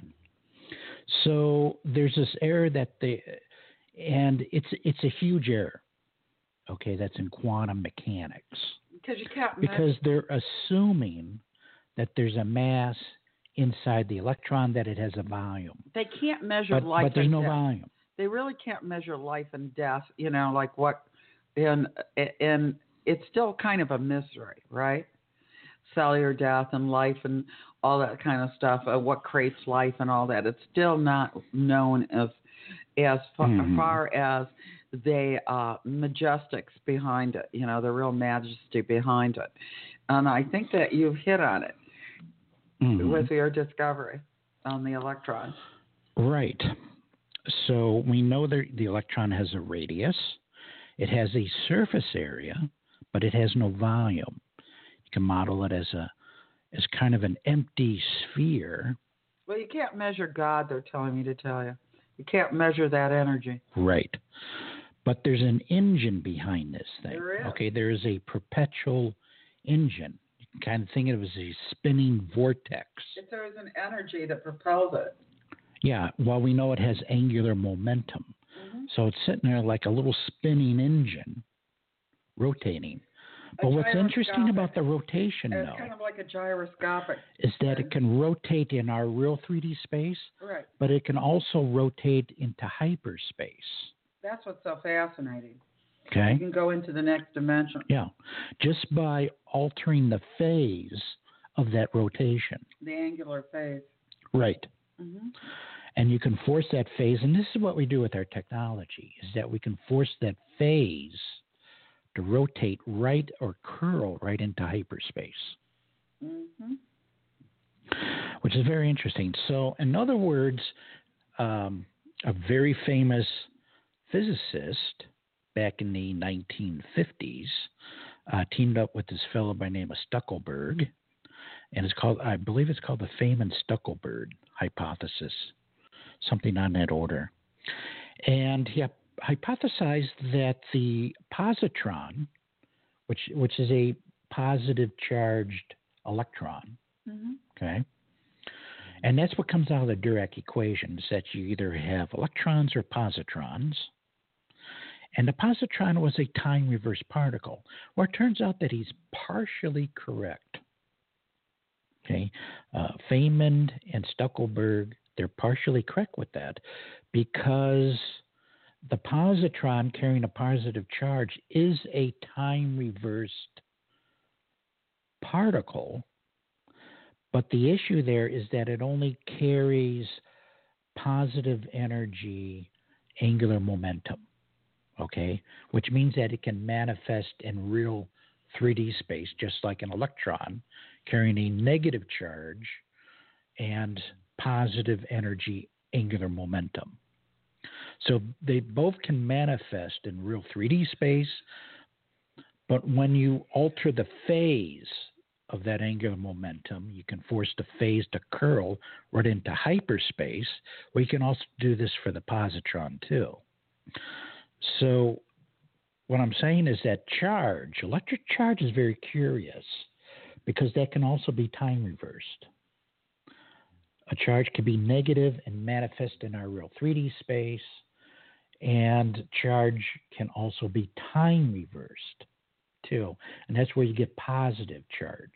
Speaker 3: So there's this error that they, and it's it's a huge error. Okay, that's in quantum mechanics.
Speaker 5: Because you can't
Speaker 3: Because they're assuming that there's a mass inside the electron, that it has a volume.
Speaker 5: They can't measure
Speaker 3: But,
Speaker 5: life
Speaker 3: but there's
Speaker 5: and
Speaker 3: no
Speaker 5: death.
Speaker 3: volume.
Speaker 5: They really can't measure life and death. You know, like what, and and it's still kind of a mystery, right? Cellular death and life and all that kind of stuff. Uh, what creates life and all that. It's still not known as as far,
Speaker 3: Mm-hmm.
Speaker 5: far as the uh, majestics behind it. You know, the real majesty behind it. And I think that you've hit on it
Speaker 3: Mm-hmm.
Speaker 5: with your discovery on the electron.
Speaker 3: Right. So we know that the electron has a radius. It has a surface area, but it has no volume. You can model it as a as kind of an empty sphere.
Speaker 5: Well, you can't measure God, they're telling me to tell you. You can't measure that energy.
Speaker 3: Right. But there's an engine behind this thing.
Speaker 5: There is.
Speaker 3: Okay, there is a perpetual engine. You can kind of think of it as a spinning vortex.
Speaker 5: If there is an energy that propels it.
Speaker 3: Yeah, well, we know it has angular momentum.
Speaker 5: Mm-hmm.
Speaker 3: So it's sitting there like a little spinning engine rotating. But what's interesting about the rotation,
Speaker 5: It's
Speaker 3: though,
Speaker 5: kind of like a gyroscopic.
Speaker 3: is that it can rotate in our real three D space,
Speaker 5: Right.
Speaker 3: but it can also rotate into hyperspace.
Speaker 5: That's what's so fascinating.
Speaker 3: Okay?
Speaker 5: You can go into the next dimension.
Speaker 3: Yeah, just by altering the phase of that rotation.
Speaker 5: The angular phase.
Speaker 3: Right.
Speaker 5: Mm-hmm.
Speaker 3: And you can force that phase, and this is what we do with our technology, is that we can force that phase to rotate right or curl right into hyperspace,
Speaker 5: Mm-hmm.
Speaker 3: which is very interesting. So, in other words, um, a very famous physicist back in the nineteen fifties uh, teamed up with this fellow by the name of Stuckelberg, and it's called, I believe it's called the Feynman-Stuckelberg hypothesis, something on that order. And he hypothesized that the positron, which which is a positive charged electron,
Speaker 5: Mm-hmm.
Speaker 3: okay, and that's what comes out of the Dirac equation, is that you either have electrons or positrons. And the positron was a time reverse particle. Well, it turns out that he's partially correct. Okay, uh, Feynman and Stuckelberg, they're partially correct with that, because the positron carrying a positive charge is a time reversed particle, but the issue there is that it only carries positive energy angular momentum, okay, which means that it can manifest in real three D space, just like an electron carrying a negative charge and positive energy angular momentum. So they both can manifest in real three D space, but when you alter the phase of that angular momentum. You can force the phase to curl right into hyperspace, or you can also do this for the positron too. So what I'm saying is that charge, electric charge, is very curious because that can also be time reversed. A charge can be negative and manifest in our real three D space, and charge can also be time reversed too, and that's where you get positive charge.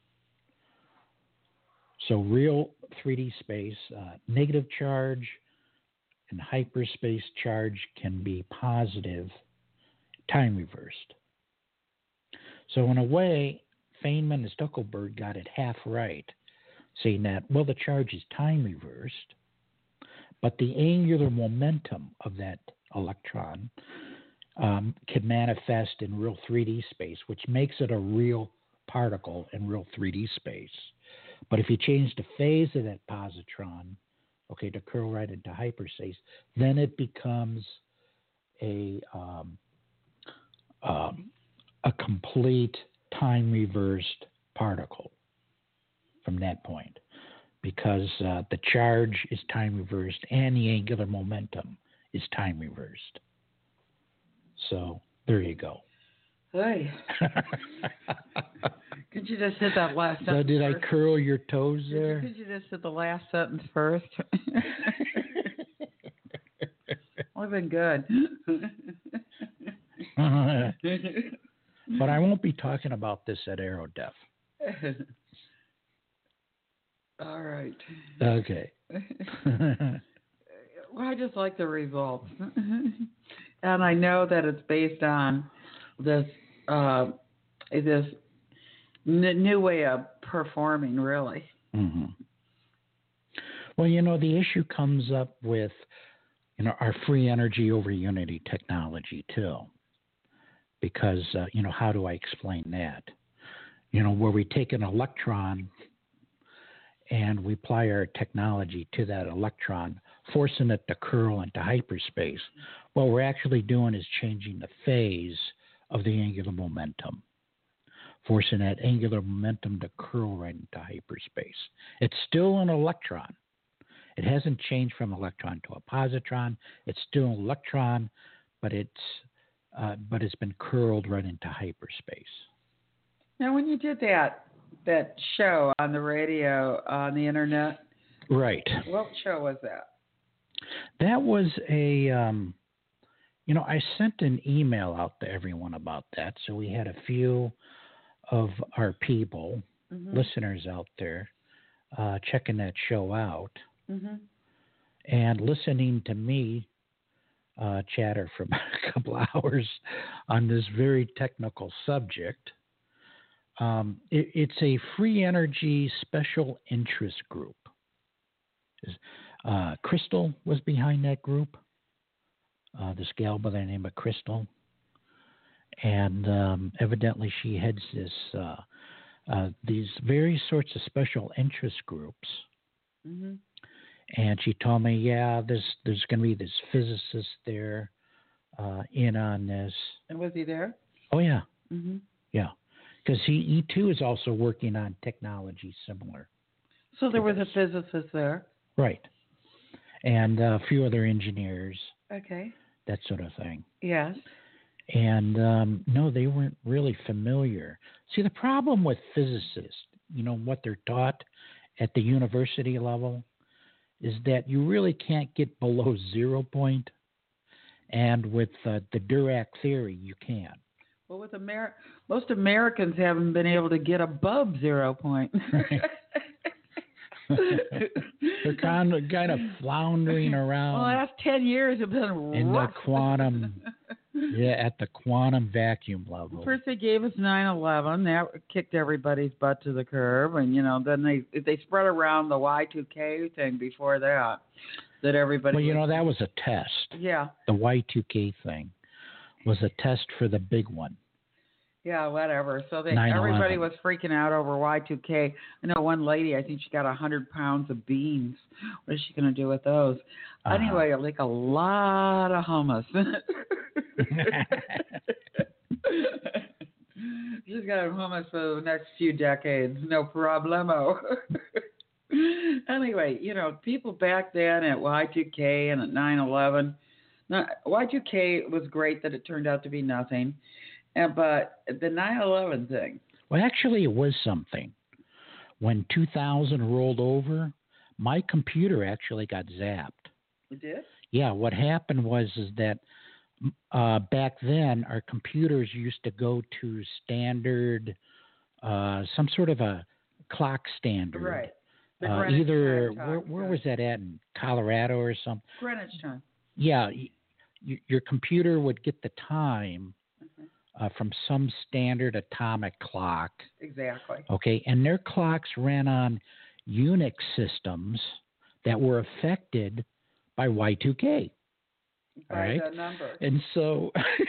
Speaker 3: So real three D space, uh, negative charge and hyperspace charge can be positive, time reversed. So in a way, Feynman and Stuckelberg got it half right, saying that, well, the charge is time reversed, but the angular momentum of that electron um, can manifest in real three D space, which makes it a real particle in real three D space. But if you change the phase of that positron, okay, to curl right into hyperspace, then it becomes a um, um, a complete time reversed particle from that point, because uh, the charge is time reversed and the angular momentum is time reversed. So there you go.
Speaker 5: Hey. Could you just hit that last
Speaker 3: So
Speaker 5: sentence
Speaker 3: did
Speaker 5: first?
Speaker 3: I curl your toes there?
Speaker 5: Could you just hit the last sentence first? Would have been good.
Speaker 3: But I won't be talking about this at AeroDef.
Speaker 5: All right.
Speaker 3: Okay.
Speaker 5: Well, I just like the results. And I know that it's based on this uh, this n- new way of performing, really.
Speaker 3: Mm-hmm. Well, you know, the issue comes up with, you know, our free energy over unity technology, too. Because, uh, you know, how do I explain that? You know, where we take an electron and we apply our technology to that electron, forcing it to curl into hyperspace, what we're actually doing is changing the phase of the angular momentum, forcing that angular momentum to curl right into hyperspace. It's still an electron. It hasn't changed from electron to a positron. It's still an electron, but it's uh, but it's been curled right into hyperspace.
Speaker 5: Now, when you did that that show on the radio on the internet,
Speaker 3: Right.
Speaker 5: what show was that?
Speaker 3: That was a, um, you know, I sent an email out to everyone about that. So we had a few of our people, mm-hmm. listeners out there, uh, checking that show out mm-hmm. and listening to me uh, chatter for about a couple hours on this very technical subject. Um, it, it's a free energy special interest group. Uh, Crystal was behind that group, uh, this gal by the name of Crystal. And um, evidently she heads this uh, uh, these various sorts of special interest groups. Mm-hmm. And she told me, yeah, there's, there's going to be this physicist there uh, in on this.
Speaker 5: And was he there?
Speaker 3: Oh, yeah.
Speaker 5: Mm-hmm.
Speaker 3: Yeah. Because he, he, too, is also working on technology similar.
Speaker 5: So there was a physicist there.
Speaker 3: Right. And a few other engineers.
Speaker 5: Okay.
Speaker 3: That sort of thing.
Speaker 5: Yes.
Speaker 3: And, um, no, they weren't really familiar. See, the problem with physicists, you know, what they're taught at the university level is that you really can't get below zero point. And with uh, the Dirac theory, you can.
Speaker 5: Well, with Amer- most Americans haven't been able to get above zero point.
Speaker 3: Right. They're kind of, kind of floundering around.
Speaker 5: Well, the last ten years have been
Speaker 3: in
Speaker 5: rough.
Speaker 3: the quantum, yeah, at the quantum vacuum level.
Speaker 5: First, they gave us nine eleven. That kicked everybody's butt to the curb, and you know, then they they spread around the Y two K thing before that. That everybody.
Speaker 3: Well, you
Speaker 5: was,
Speaker 3: know, that was a test.
Speaker 5: Yeah.
Speaker 3: The Y two K thing was a test for the big one.
Speaker 5: Yeah, whatever. So they, everybody was freaking out over Y two K. I know one lady, I think she got one hundred pounds of beans. What is she going to do with those? Uh-huh. Anyway, like a lot of hummus. She's got hummus for the next few decades. No problemo. Anyway, you know, people back then at Y two K and at nine eleven, Y two K was great that it turned out to be nothing. And, but the nine eleven thing.
Speaker 6: Well, actually, it was something. When two thousand rolled over, my computer actually got zapped.
Speaker 5: It did?
Speaker 6: Yeah, what happened was is that uh, back then our computers used to go to standard, uh, some sort of a clock standard.
Speaker 5: Right. The
Speaker 6: Uh,
Speaker 5: Greenwich
Speaker 6: either
Speaker 5: time
Speaker 6: where, where was that at, in Colorado or something?
Speaker 5: Greenwich time.
Speaker 6: Yeah, y- y- your computer would get the time uh, from some standard atomic clock.
Speaker 5: Exactly.
Speaker 6: Okay, and their clocks ran on Unix systems that were affected by Y two K.
Speaker 5: By
Speaker 6: all right,
Speaker 5: the number.
Speaker 6: and so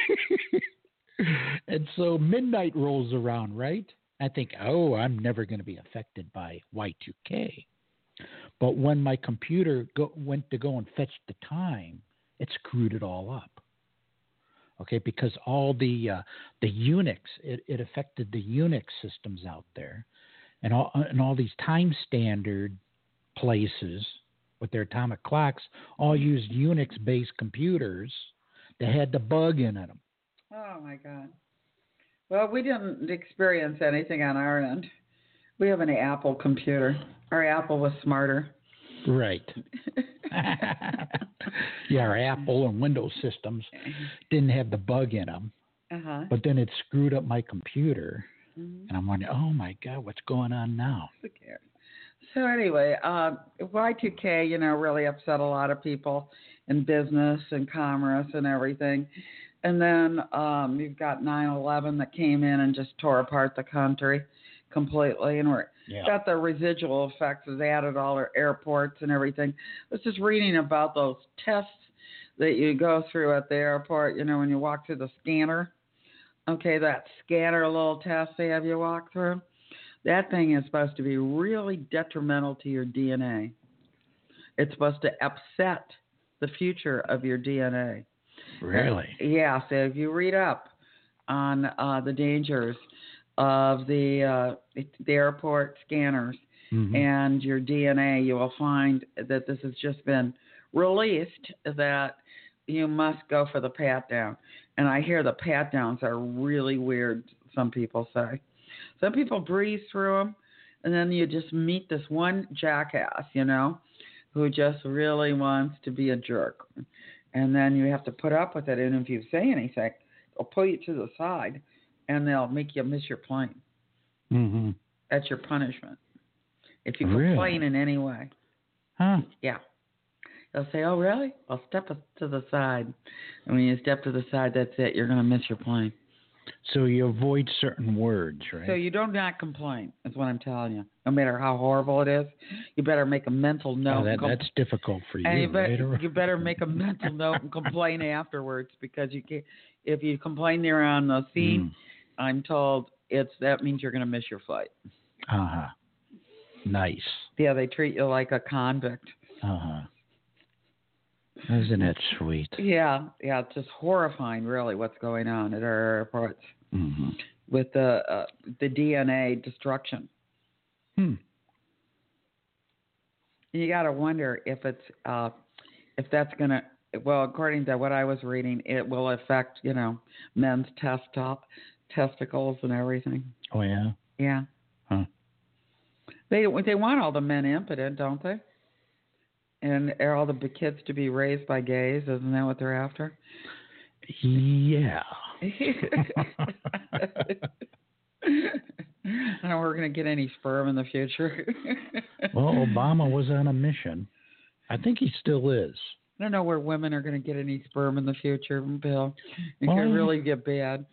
Speaker 6: and so midnight rolls around, right? I think, oh, I'm never going to be affected by Y two K. But when my computer go, went to go and fetch the time, it screwed it all up. Okay, because all the uh, the Unix, it, it affected the Unix systems out there, and all and all these time standard places with their atomic clocks all used Unix-based computers that had the bug in them.
Speaker 5: Oh my God. Well, we didn't experience anything on our end. We have an Apple computer. Our Apple was smarter.
Speaker 6: Right. Yeah, our Apple and Windows systems didn't have the bug in them,
Speaker 5: Uh-huh.
Speaker 6: but then it screwed up my computer,
Speaker 5: Mhm.
Speaker 6: and I'm wondering, oh my God, what's going on now?
Speaker 5: Who cares? So anyway, uh, Y two K, you know, really upset a lot of people in business and commerce and everything. And then um, you've got nine eleven that came in and just tore apart the country completely, and we're
Speaker 6: Yeah.
Speaker 5: got the residual effects of that at all our airports and everything. I was just reading about those tests that you go through at the airport, you know, when you walk through the scanner. Okay, that scanner little test they have you walk through. That thing is supposed to be really detrimental to your D N A. It's supposed to upset the future of your D N A.
Speaker 6: Really?
Speaker 5: Yeah, so if you read up on uh, the dangers of the uh, the airport scanners
Speaker 6: Mhm.
Speaker 5: and your D N A, you will find that this has just been released that you must go for the pat down. And I hear the pat downs are really weird, some people say. Some people breeze through them, and then you just meet this one jackass, you know, who just really wants to be a jerk. And then you have to put up with it, and if you say anything, they'll pull you to the side, and they'll make you miss your plane.
Speaker 6: Mm-hmm.
Speaker 5: That's your punishment. If you
Speaker 6: Really?
Speaker 5: complain in any way.
Speaker 6: Huh.
Speaker 5: Yeah. They'll say, oh, really? Well, step to the side. And when you step to the side, that's it. You're going to miss your plane.
Speaker 6: So you avoid certain words, right?
Speaker 5: So you do not complain, is what I'm telling you. No matter how horrible it is, you better make a mental note.
Speaker 6: Oh, that,
Speaker 5: and com-
Speaker 6: that's difficult for you,
Speaker 5: and you,
Speaker 6: right?
Speaker 5: better, you better make a mental note and complain afterwards, because you can't. If you complain there on the scene,
Speaker 6: Mm.
Speaker 5: I'm told it's that means you're going to miss your flight.
Speaker 6: Uh-huh. Nice.
Speaker 5: Yeah, they treat you like a convict.
Speaker 6: Uh-huh. Isn't it sweet?
Speaker 5: Yeah, yeah, it's just horrifying, really, what's going on at our airports
Speaker 6: Mm-hmm.
Speaker 5: with the uh, the D N A destruction.
Speaker 6: Hmm.
Speaker 5: You got to wonder if it's uh, if that's gonna. Well, according to what I was reading, it will affect, you know, men's testo- testicles and everything.
Speaker 6: Oh, yeah?
Speaker 5: Yeah.
Speaker 6: Huh.
Speaker 5: They they want all the men impotent, don't they? And are all the b- kids to be raised by gays? Isn't that what they're after?
Speaker 6: Yeah.
Speaker 5: I don't know we're going to get any sperm in the future.
Speaker 6: Well, Obama was on a mission. I think he still is.
Speaker 5: I don't know where women are going to get any sperm in the future, Bill. It
Speaker 6: Well,
Speaker 5: can
Speaker 6: yeah.
Speaker 5: really get bad.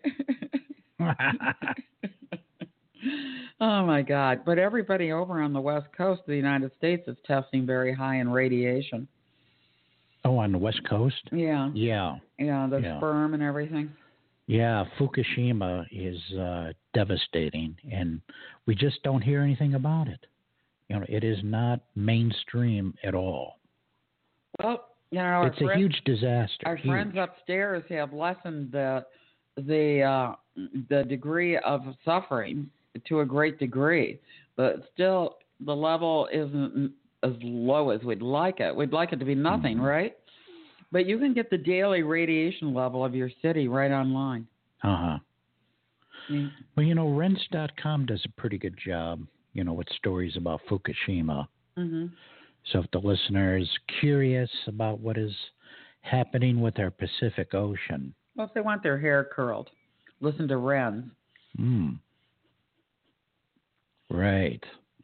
Speaker 5: Oh, my God. But everybody over on the West Coast of the United States is testing very high in radiation.
Speaker 6: Oh, on the West Coast?
Speaker 5: Yeah.
Speaker 6: Yeah.
Speaker 5: Yeah, the
Speaker 6: Yeah.
Speaker 5: sperm and everything.
Speaker 6: Yeah, Fukushima is uh, devastating, and we just don't hear anything about it. You know, it is not mainstream at all.
Speaker 5: Well, you know, our
Speaker 6: It's a
Speaker 5: friends,
Speaker 6: huge disaster.
Speaker 5: our
Speaker 6: huge.
Speaker 5: friends upstairs have lessened the the uh, the degree of suffering to a great degree, but still the level isn't as low as we'd like it. We'd like it to be nothing,
Speaker 6: Mm-hmm.
Speaker 5: right? But you can get the daily radiation level of your city right online.
Speaker 6: Uh-huh.
Speaker 5: Mm.
Speaker 6: Well, you know, Rense dot com does a pretty good job, you know, with stories about Fukushima.
Speaker 5: Mm-hmm.
Speaker 6: So if the listener is curious about what is happening with our Pacific Ocean.
Speaker 5: Well, if they want their hair curled, listen to Ren.
Speaker 6: Mm. Right.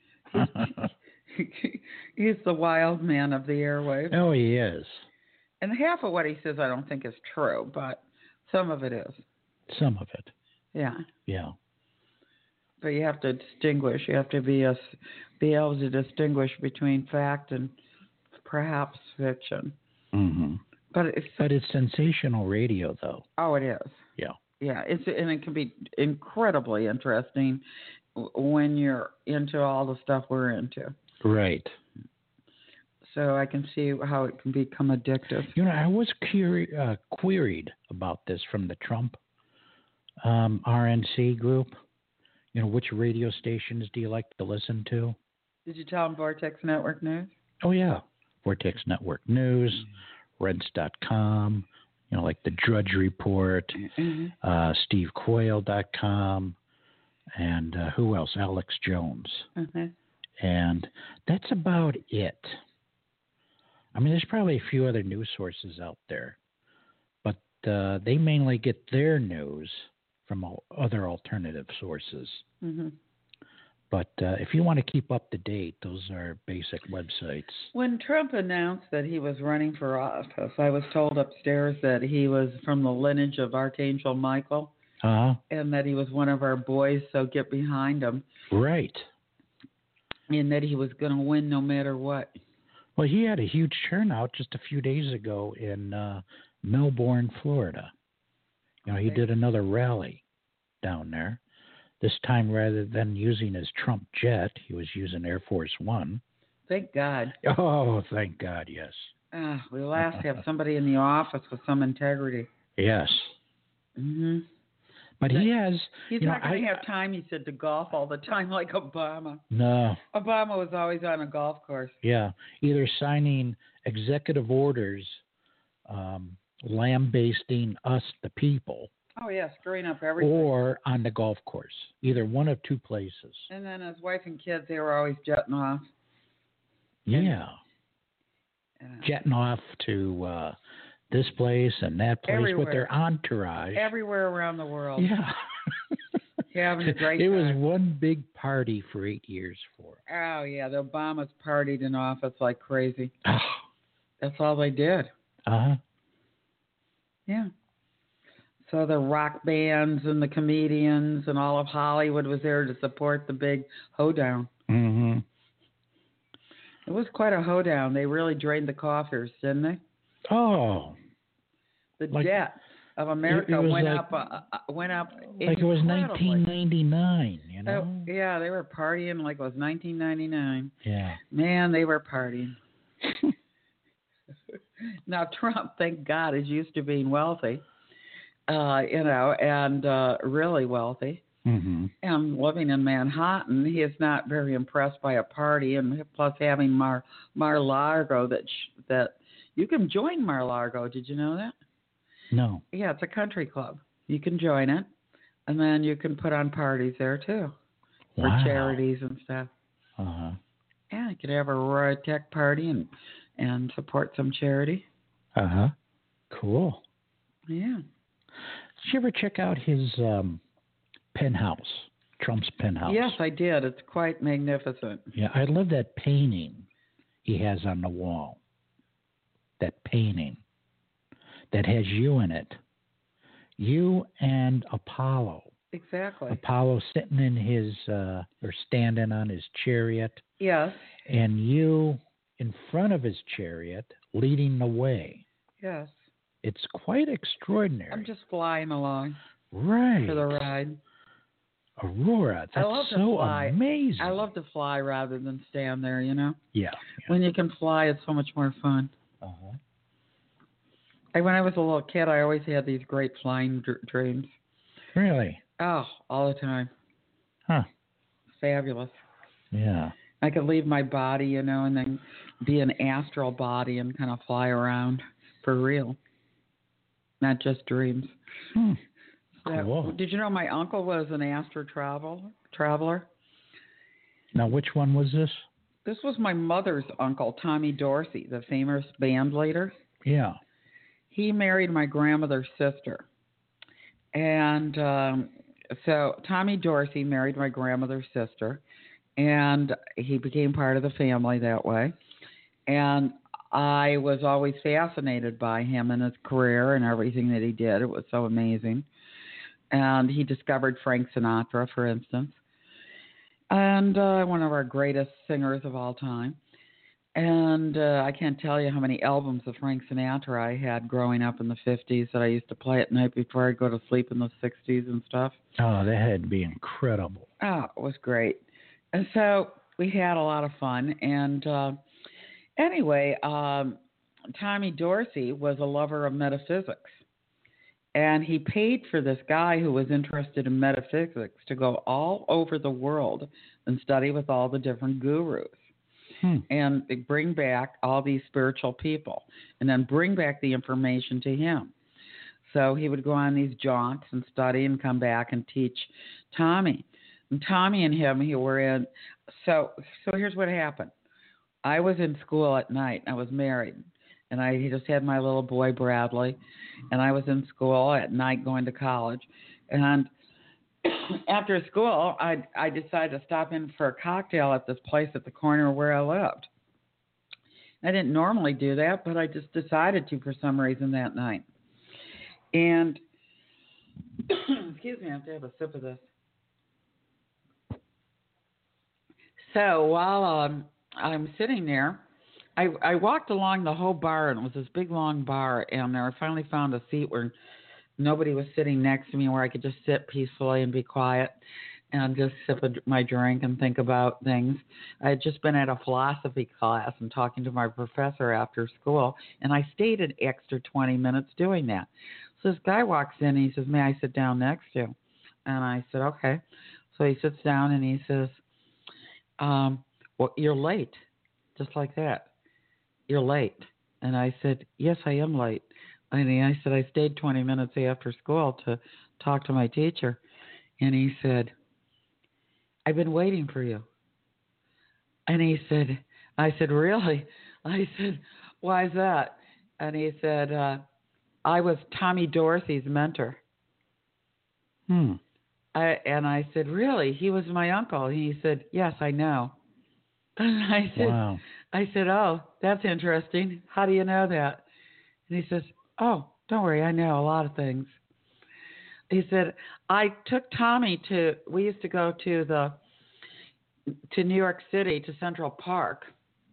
Speaker 5: He's the wild man of the airwaves.
Speaker 6: Oh, he is.
Speaker 5: And half of what he says I don't think is true, but some of it is.
Speaker 6: Some of it.
Speaker 5: Yeah.
Speaker 6: Yeah.
Speaker 5: But you have to distinguish. You have to be a, be able to distinguish between fact and perhaps fiction.
Speaker 6: Mm-hmm.
Speaker 5: But it's
Speaker 6: But it's sensational radio, though.
Speaker 5: oh, it is.
Speaker 6: Yeah.
Speaker 5: Yeah, it's and it can be incredibly interesting when you're into all the stuff we're into.
Speaker 6: Right.
Speaker 5: So I can see how it can become addictive.
Speaker 6: You know, I was curi- uh, queried about this from the Trump um, R N C group. You know, which radio stations do you like to listen to?
Speaker 5: Did you tell him Vortex Network News?
Speaker 6: Oh, yeah. Vortex Network News, Rense dot com, you know, like the Drudge Report,
Speaker 5: Mm-hmm.
Speaker 6: uh, Steve Quayle dot com, and uh, who else? Alex Jones.
Speaker 5: Mm-hmm.
Speaker 6: And that's about it. I mean, there's probably a few other news sources out there, but uh, they mainly get their news from all other alternative sources.
Speaker 5: Mm-hmm.
Speaker 6: But uh, if you want to keep up to date, those are basic websites.
Speaker 5: When Trump announced that he was running for office, I was told upstairs that he was from the lineage of Archangel Michael
Speaker 6: Uh-huh.
Speaker 5: and that he was one of our boys, so get behind him,
Speaker 6: Right.
Speaker 5: and that he was going to win no matter what.
Speaker 6: Well, he had a huge turnout just a few days ago in uh, Melbourne, Florida. You know, he
Speaker 5: Okay.
Speaker 6: did another rally down there. This time, rather than using his Trump jet, he was using Air Force One.
Speaker 5: Thank God.
Speaker 6: Oh, thank God, yes.
Speaker 5: Uh, we last have somebody in the office with some integrity.
Speaker 6: Yes.
Speaker 5: Mm-hmm.
Speaker 6: But he has,
Speaker 5: He's
Speaker 6: you know,
Speaker 5: not going to
Speaker 6: I,
Speaker 5: have time, he said, to golf all the time like Obama.
Speaker 6: no,
Speaker 5: Obama was always on a golf course.
Speaker 6: yeah, either signing executive orders, um, lambasting us, the people,
Speaker 5: Oh, yeah, screwing up everything.
Speaker 6: or on the golf course, either one of two places.
Speaker 5: And then his wife and kids, they were always jetting off.
Speaker 6: Yeah,
Speaker 5: Uh,
Speaker 6: jetting off to uh, this place and that place with
Speaker 5: Everywhere.
Speaker 6: their entourage.
Speaker 5: everywhere around the world.
Speaker 6: Yeah.
Speaker 5: Having a great
Speaker 6: it was
Speaker 5: time.
Speaker 6: one big party for eight years for him.
Speaker 5: Oh, yeah, the Obamas partied in office like crazy.
Speaker 6: Oh,
Speaker 5: That's all they did.
Speaker 6: uh-huh.
Speaker 5: Yeah. So the rock bands and the comedians and all of Hollywood was there to support the big hoedown.
Speaker 6: Mm-hmm.
Speaker 5: It was quite a hoedown. They really drained the coffers, didn't they?
Speaker 6: Oh,
Speaker 5: The
Speaker 6: Like-
Speaker 5: debt of America
Speaker 6: it was
Speaker 5: went
Speaker 6: like-
Speaker 5: up. Uh, uh, went up.
Speaker 6: like it was
Speaker 5: incredibly.
Speaker 6: nineteen ninety-nine, you know?
Speaker 5: Oh, yeah, they were partying like it was nineteen ninety-nine.
Speaker 6: Yeah.
Speaker 5: Man, they were partying. Now, Trump, thank God, is used to being wealthy, uh, you know, and uh, really wealthy.
Speaker 6: Mm-hmm.
Speaker 5: And living in Manhattan, he is not very impressed by a party, and plus having Mar Mar-Largo that sh- that you can join Mar-Largo. Did you know that?
Speaker 6: No.
Speaker 5: Yeah, it's a country club. You can join it, and then you can put on parties there too for
Speaker 6: Wow.
Speaker 5: charities and stuff.
Speaker 6: Uh-huh.
Speaker 5: Yeah, you could have a Roy Tech party and and support some charity.
Speaker 6: Uh-huh. Cool.
Speaker 5: Yeah.
Speaker 6: Did you ever check out his um, penthouse, Trump's penthouse?
Speaker 5: Yes, I did. It's quite magnificent.
Speaker 6: Yeah, I love that painting he has on the wall. That painting that has you in it. You and Apollo.
Speaker 5: Exactly.
Speaker 6: Apollo sitting in his, uh, or standing on his chariot,
Speaker 5: Yes.
Speaker 6: and you in front of his chariot leading the way.
Speaker 5: Yes.
Speaker 6: It's quite extraordinary.
Speaker 5: I'm just flying along
Speaker 6: right.
Speaker 5: for the ride.
Speaker 6: Aurora,
Speaker 5: I
Speaker 6: that's
Speaker 5: love to
Speaker 6: so
Speaker 5: fly.
Speaker 6: amazing.
Speaker 5: I love to fly rather than stand there, you know?
Speaker 6: Yeah.
Speaker 5: When you can fly, it's so much more fun.
Speaker 6: Uh-huh.
Speaker 5: I, when I was a little kid, I always had these great flying dr- dreams.
Speaker 6: Really?
Speaker 5: Oh, all the time.
Speaker 6: Huh.
Speaker 5: Fabulous.
Speaker 6: Yeah.
Speaker 5: I could leave my body, you know, and then be an astral body and kind of fly around for real. Not just dreams.
Speaker 6: Hmm.
Speaker 5: So,
Speaker 6: Cool.
Speaker 5: did you know my uncle was an astral travel, traveler?
Speaker 6: Now, which one was this?
Speaker 5: This was my mother's uncle, Tommy Dorsey, the famous band leader.
Speaker 6: Yeah.
Speaker 5: He married my grandmother's sister. And um, so Tommy Dorsey married my grandmother's sister, and he became part of the family that way. And I was always fascinated by him and his career and everything that he did. It was so amazing. And he discovered Frank Sinatra, for instance, and uh, one of our greatest singers of all time. And uh, I can't tell you how many albums of Frank Sinatra I had growing up in the fifties that I used to play at night before I'd go to sleep in the sixties and stuff.
Speaker 6: Oh, that had to be incredible.
Speaker 5: Oh, it was great. And so we had a lot of fun. And uh, anyway, um, Tommy Dorsey was a lover of metaphysics. And he paid for this guy who was interested in metaphysics to go all over the world and study with all the different gurus. Hmm. And bring back all these spiritual people and then bring back the information to him. So he would go on these jaunts and study and come back and teach Tommy. And Tommy and him, he were in. So, so here's what happened. I was in school at night. I was married. And I just had my little boy, Bradley. And I was in school at night going to college. And after school, I I decided to stop in for a cocktail at this place at the corner where I lived. I didn't normally do that, but I just decided to for some reason that night. And, excuse me, I have to have a sip of this. So while um, I'm sitting there, I, I walked along the whole bar, and it was this big, long bar, and I finally found a seat where nobody was sitting next to me where I could just sit peacefully and be quiet and just sip a, my drink and think about things. I had just been at a philosophy class and talking to my professor after school, and I stayed an extra twenty minutes doing that. So this guy walks in, and he says, "May I sit down next to you?" And I said, "Okay." So he sits down, and he says, um, "Well, you're late," just like that. "You're late." And I said, "Yes, I am late." And he, I said, "I stayed twenty minutes after school to talk to my teacher." And he said, "I've been waiting for you." And he said, I said, "Really?" I said, "Why is that?" And he said, uh, "I was Tommy Dorsey's mentor."
Speaker 6: Hmm.
Speaker 5: I, and I said, "Really? He was my uncle." And he said, "Yes, I know." And I said,
Speaker 6: Wow.
Speaker 5: I said, "Oh, that's interesting. How do you know that?" And he says, "Oh, don't worry. I know a lot of things." He said, "I took Tommy to, we used to go to the, to New York City, to Central Park,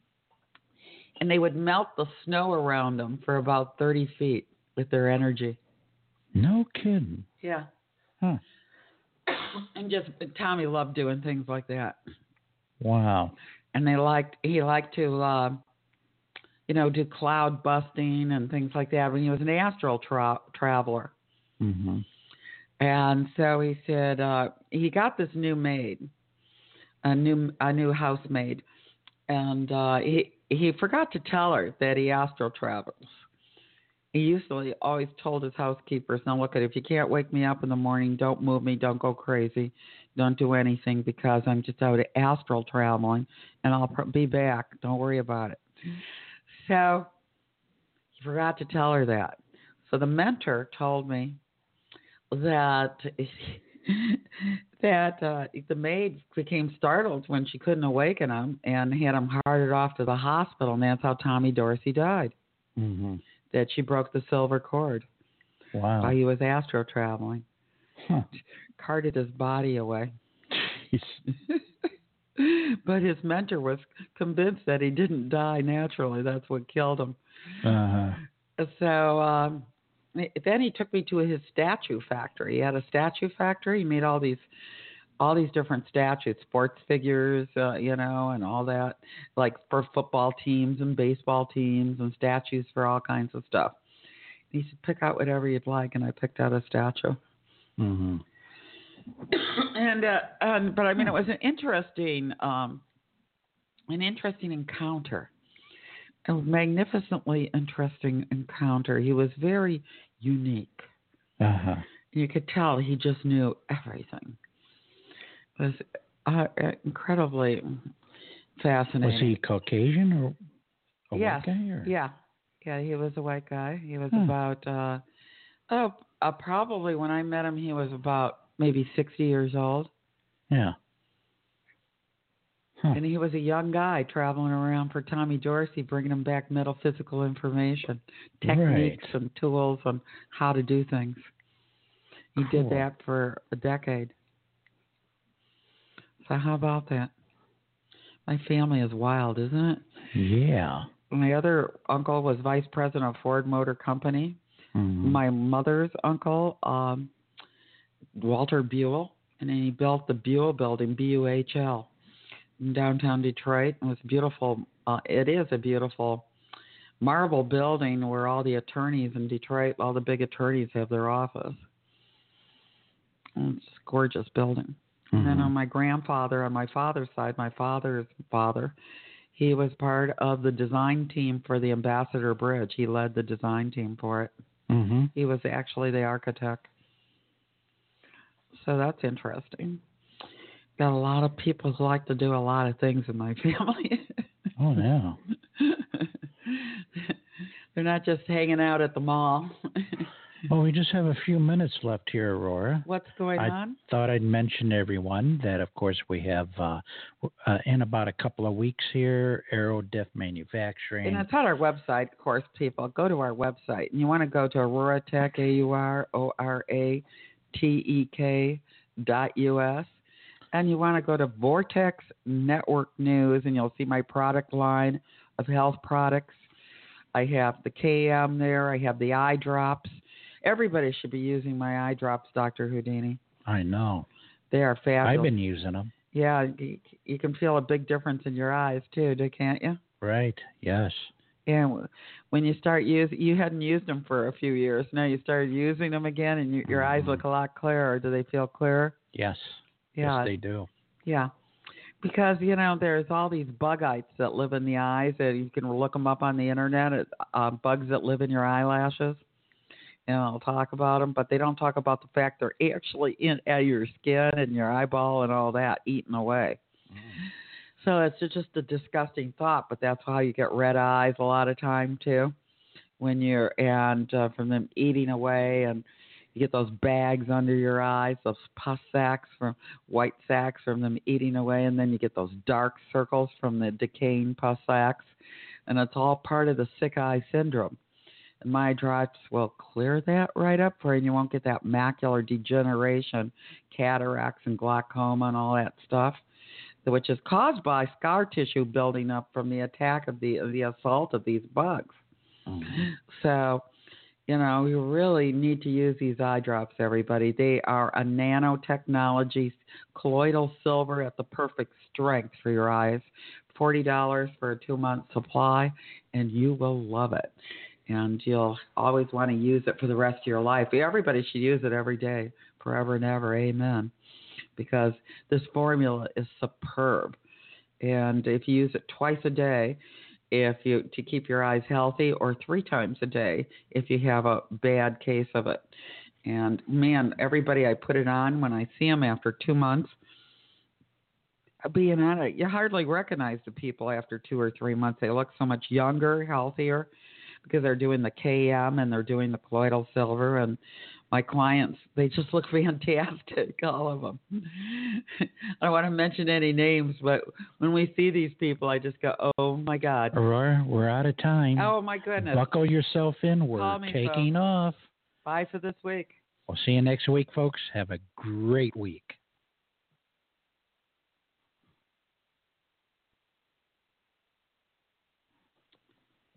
Speaker 5: and they would melt the snow around them for about thirty feet with their energy."
Speaker 6: No kidding.
Speaker 5: Yeah.
Speaker 6: Huh.
Speaker 5: And just, Tommy loved doing things like that.
Speaker 6: Wow.
Speaker 5: And they liked, he liked to, uh, you know, do cloud busting and things like that when he was an astral tra- traveler.
Speaker 6: Mm-hmm.
Speaker 5: And so he said uh, he got this new maid, a new a new housemaid, and uh, he he forgot to tell her that he astral travels. He usually always told his housekeepers, "Now look at it, if you can't wake me up in the morning, don't move me, don't go crazy, don't do anything because I'm just out astral traveling, and I'll be back. Don't worry about it." So he forgot to tell her that. So the mentor told me that that uh, the maid became startled when she couldn't awaken him and had him carted off to the hospital, and that's how Tommy Dorsey died.
Speaker 6: Mm-hmm. That
Speaker 5: she broke the silver cord.
Speaker 6: Wow.
Speaker 5: While he was astro traveling.
Speaker 6: Huh.
Speaker 5: Carted his body away. But his mentor was convinced that he didn't die naturally. That's what killed him.
Speaker 6: Uh-huh.
Speaker 5: So um, then he took me to his statue factory. He had a statue factory. He made all these all these different statues, sports figures, uh, you know, and all that, like for football teams and baseball teams and statues for all kinds of stuff. He said, "Pick out whatever you'd like," and I picked out a statue.
Speaker 6: Mm-hmm.
Speaker 5: And, uh, and but I mean, it was an interesting, um, an interesting encounter, a magnificently interesting encounter. He was very unique.
Speaker 6: Uh-huh.
Speaker 5: You could tell he just knew everything. It was uh, incredibly fascinating.
Speaker 6: Was he Caucasian or a
Speaker 5: yes.
Speaker 6: white guy? Or?
Speaker 5: Yeah, yeah, he was a white guy. He was
Speaker 6: Hmm.
Speaker 5: about, uh, oh, uh, probably when I met him, he was about maybe sixty years old.
Speaker 6: Yeah. Huh.
Speaker 5: And he was a young guy traveling around for Tommy Dorsey, bringing him back metaphysical information, techniques
Speaker 6: Right.
Speaker 5: and tools on how to do things. He
Speaker 6: Cool.
Speaker 5: did that for a decade. So how about that? My family is wild, isn't it?
Speaker 6: Yeah.
Speaker 5: My other uncle was vice president of Ford Motor Company.
Speaker 6: Mm-hmm.
Speaker 5: My mother's uncle, um, Walter Buell, and then he built the Buell Building, B U H L, in downtown Detroit. It was beautiful. Uh, it is a beautiful marble building where all the attorneys in Detroit, all the big attorneys have their office. And it's a gorgeous building.
Speaker 6: Mm-hmm.
Speaker 5: And then on my grandfather, on my father's side, my father's father, he was part of the design team for the Ambassador Bridge. He led the design team for it.
Speaker 6: Mm-hmm.
Speaker 5: He was actually the architect. So that's interesting. Got a lot of people who like to do a lot of things in my family.
Speaker 6: Oh, yeah.
Speaker 5: They're not just hanging out at the mall.
Speaker 6: Well, we just have a few minutes left here, Aurora.
Speaker 5: What's going
Speaker 6: I
Speaker 5: on?
Speaker 6: thought I'd mention to everyone that, of course, we have uh, uh, in about a couple of weeks here, Aero Diff Manufacturing.
Speaker 5: And it's on our website, of course, people. Go to our website. And you want to go to Aurora Tech, A U R O R A T E K dot U S. And you want to go to Vortex Network News, and you'll see my product line of health products. I have the K M there. I have the eye drops. Everybody should be using my eye drops, Doctor Houdini.
Speaker 6: I know.
Speaker 5: They are fabulous.
Speaker 6: I've been using them.
Speaker 5: Yeah, you, you can feel a big difference in your eyes, too, can't you?
Speaker 6: Right, yes.
Speaker 5: And when you start using, you hadn't used them for a few years. Now you started using them again, and you, your eyes look a lot clearer. Do they feel clearer?
Speaker 6: Yes.
Speaker 5: Yeah.
Speaker 6: Yes, they do.
Speaker 5: Yeah. Because, you know, there's all these bugites that live in the eyes, and you can look them up on the internet, it's, uh, bugs that live in your eyelashes. And I'll talk about them, but they don't talk about the fact they're actually in at your skin and your eyeball and all that, eating away. Mm. So it's just a disgusting thought, but that's how you get red eyes a lot of time too, when you're and uh, from them eating away, and you get those bags under your eyes, those pus sacs from white sacs from them eating away, and then you get those dark circles from the decaying pus sacs, and it's all part of the sick eye syndrome. And my drops will clear that right up for you, and you won't get that macular degeneration, cataracts and glaucoma and all that stuff, which is caused by scar tissue building up from the attack of the of the assault of these bugs. Mm-hmm. So, you know, you really need to use these eye drops, everybody. They are a nanotechnology colloidal silver at the perfect strength for your eyes. forty dollars for a two-month supply, and you will love it. And you'll always want to use it for the rest of your life. Everybody should use it every day, forever and ever. Amen. Because this formula is superb. And if you use it twice a day, if you to keep your eyes healthy, or three times a day if you have a bad case of it. And, man, everybody I put it on, when I see them after two months, being on it, you hardly recognize the people after two or three months. They look so much younger, healthier, because they're doing the K M and they're doing the colloidal silver. And my clients, they just look fantastic, all of them. I don't want to mention any names, but when we see these people, I just go, oh, my God.
Speaker 6: Aurora, we're out of time.
Speaker 5: Oh, my goodness.
Speaker 6: Buckle yourself in. We're
Speaker 5: Call me,
Speaker 6: taking
Speaker 5: folks.
Speaker 6: off.
Speaker 5: Bye for this week.
Speaker 6: We'll see you next week, folks. Have a great week.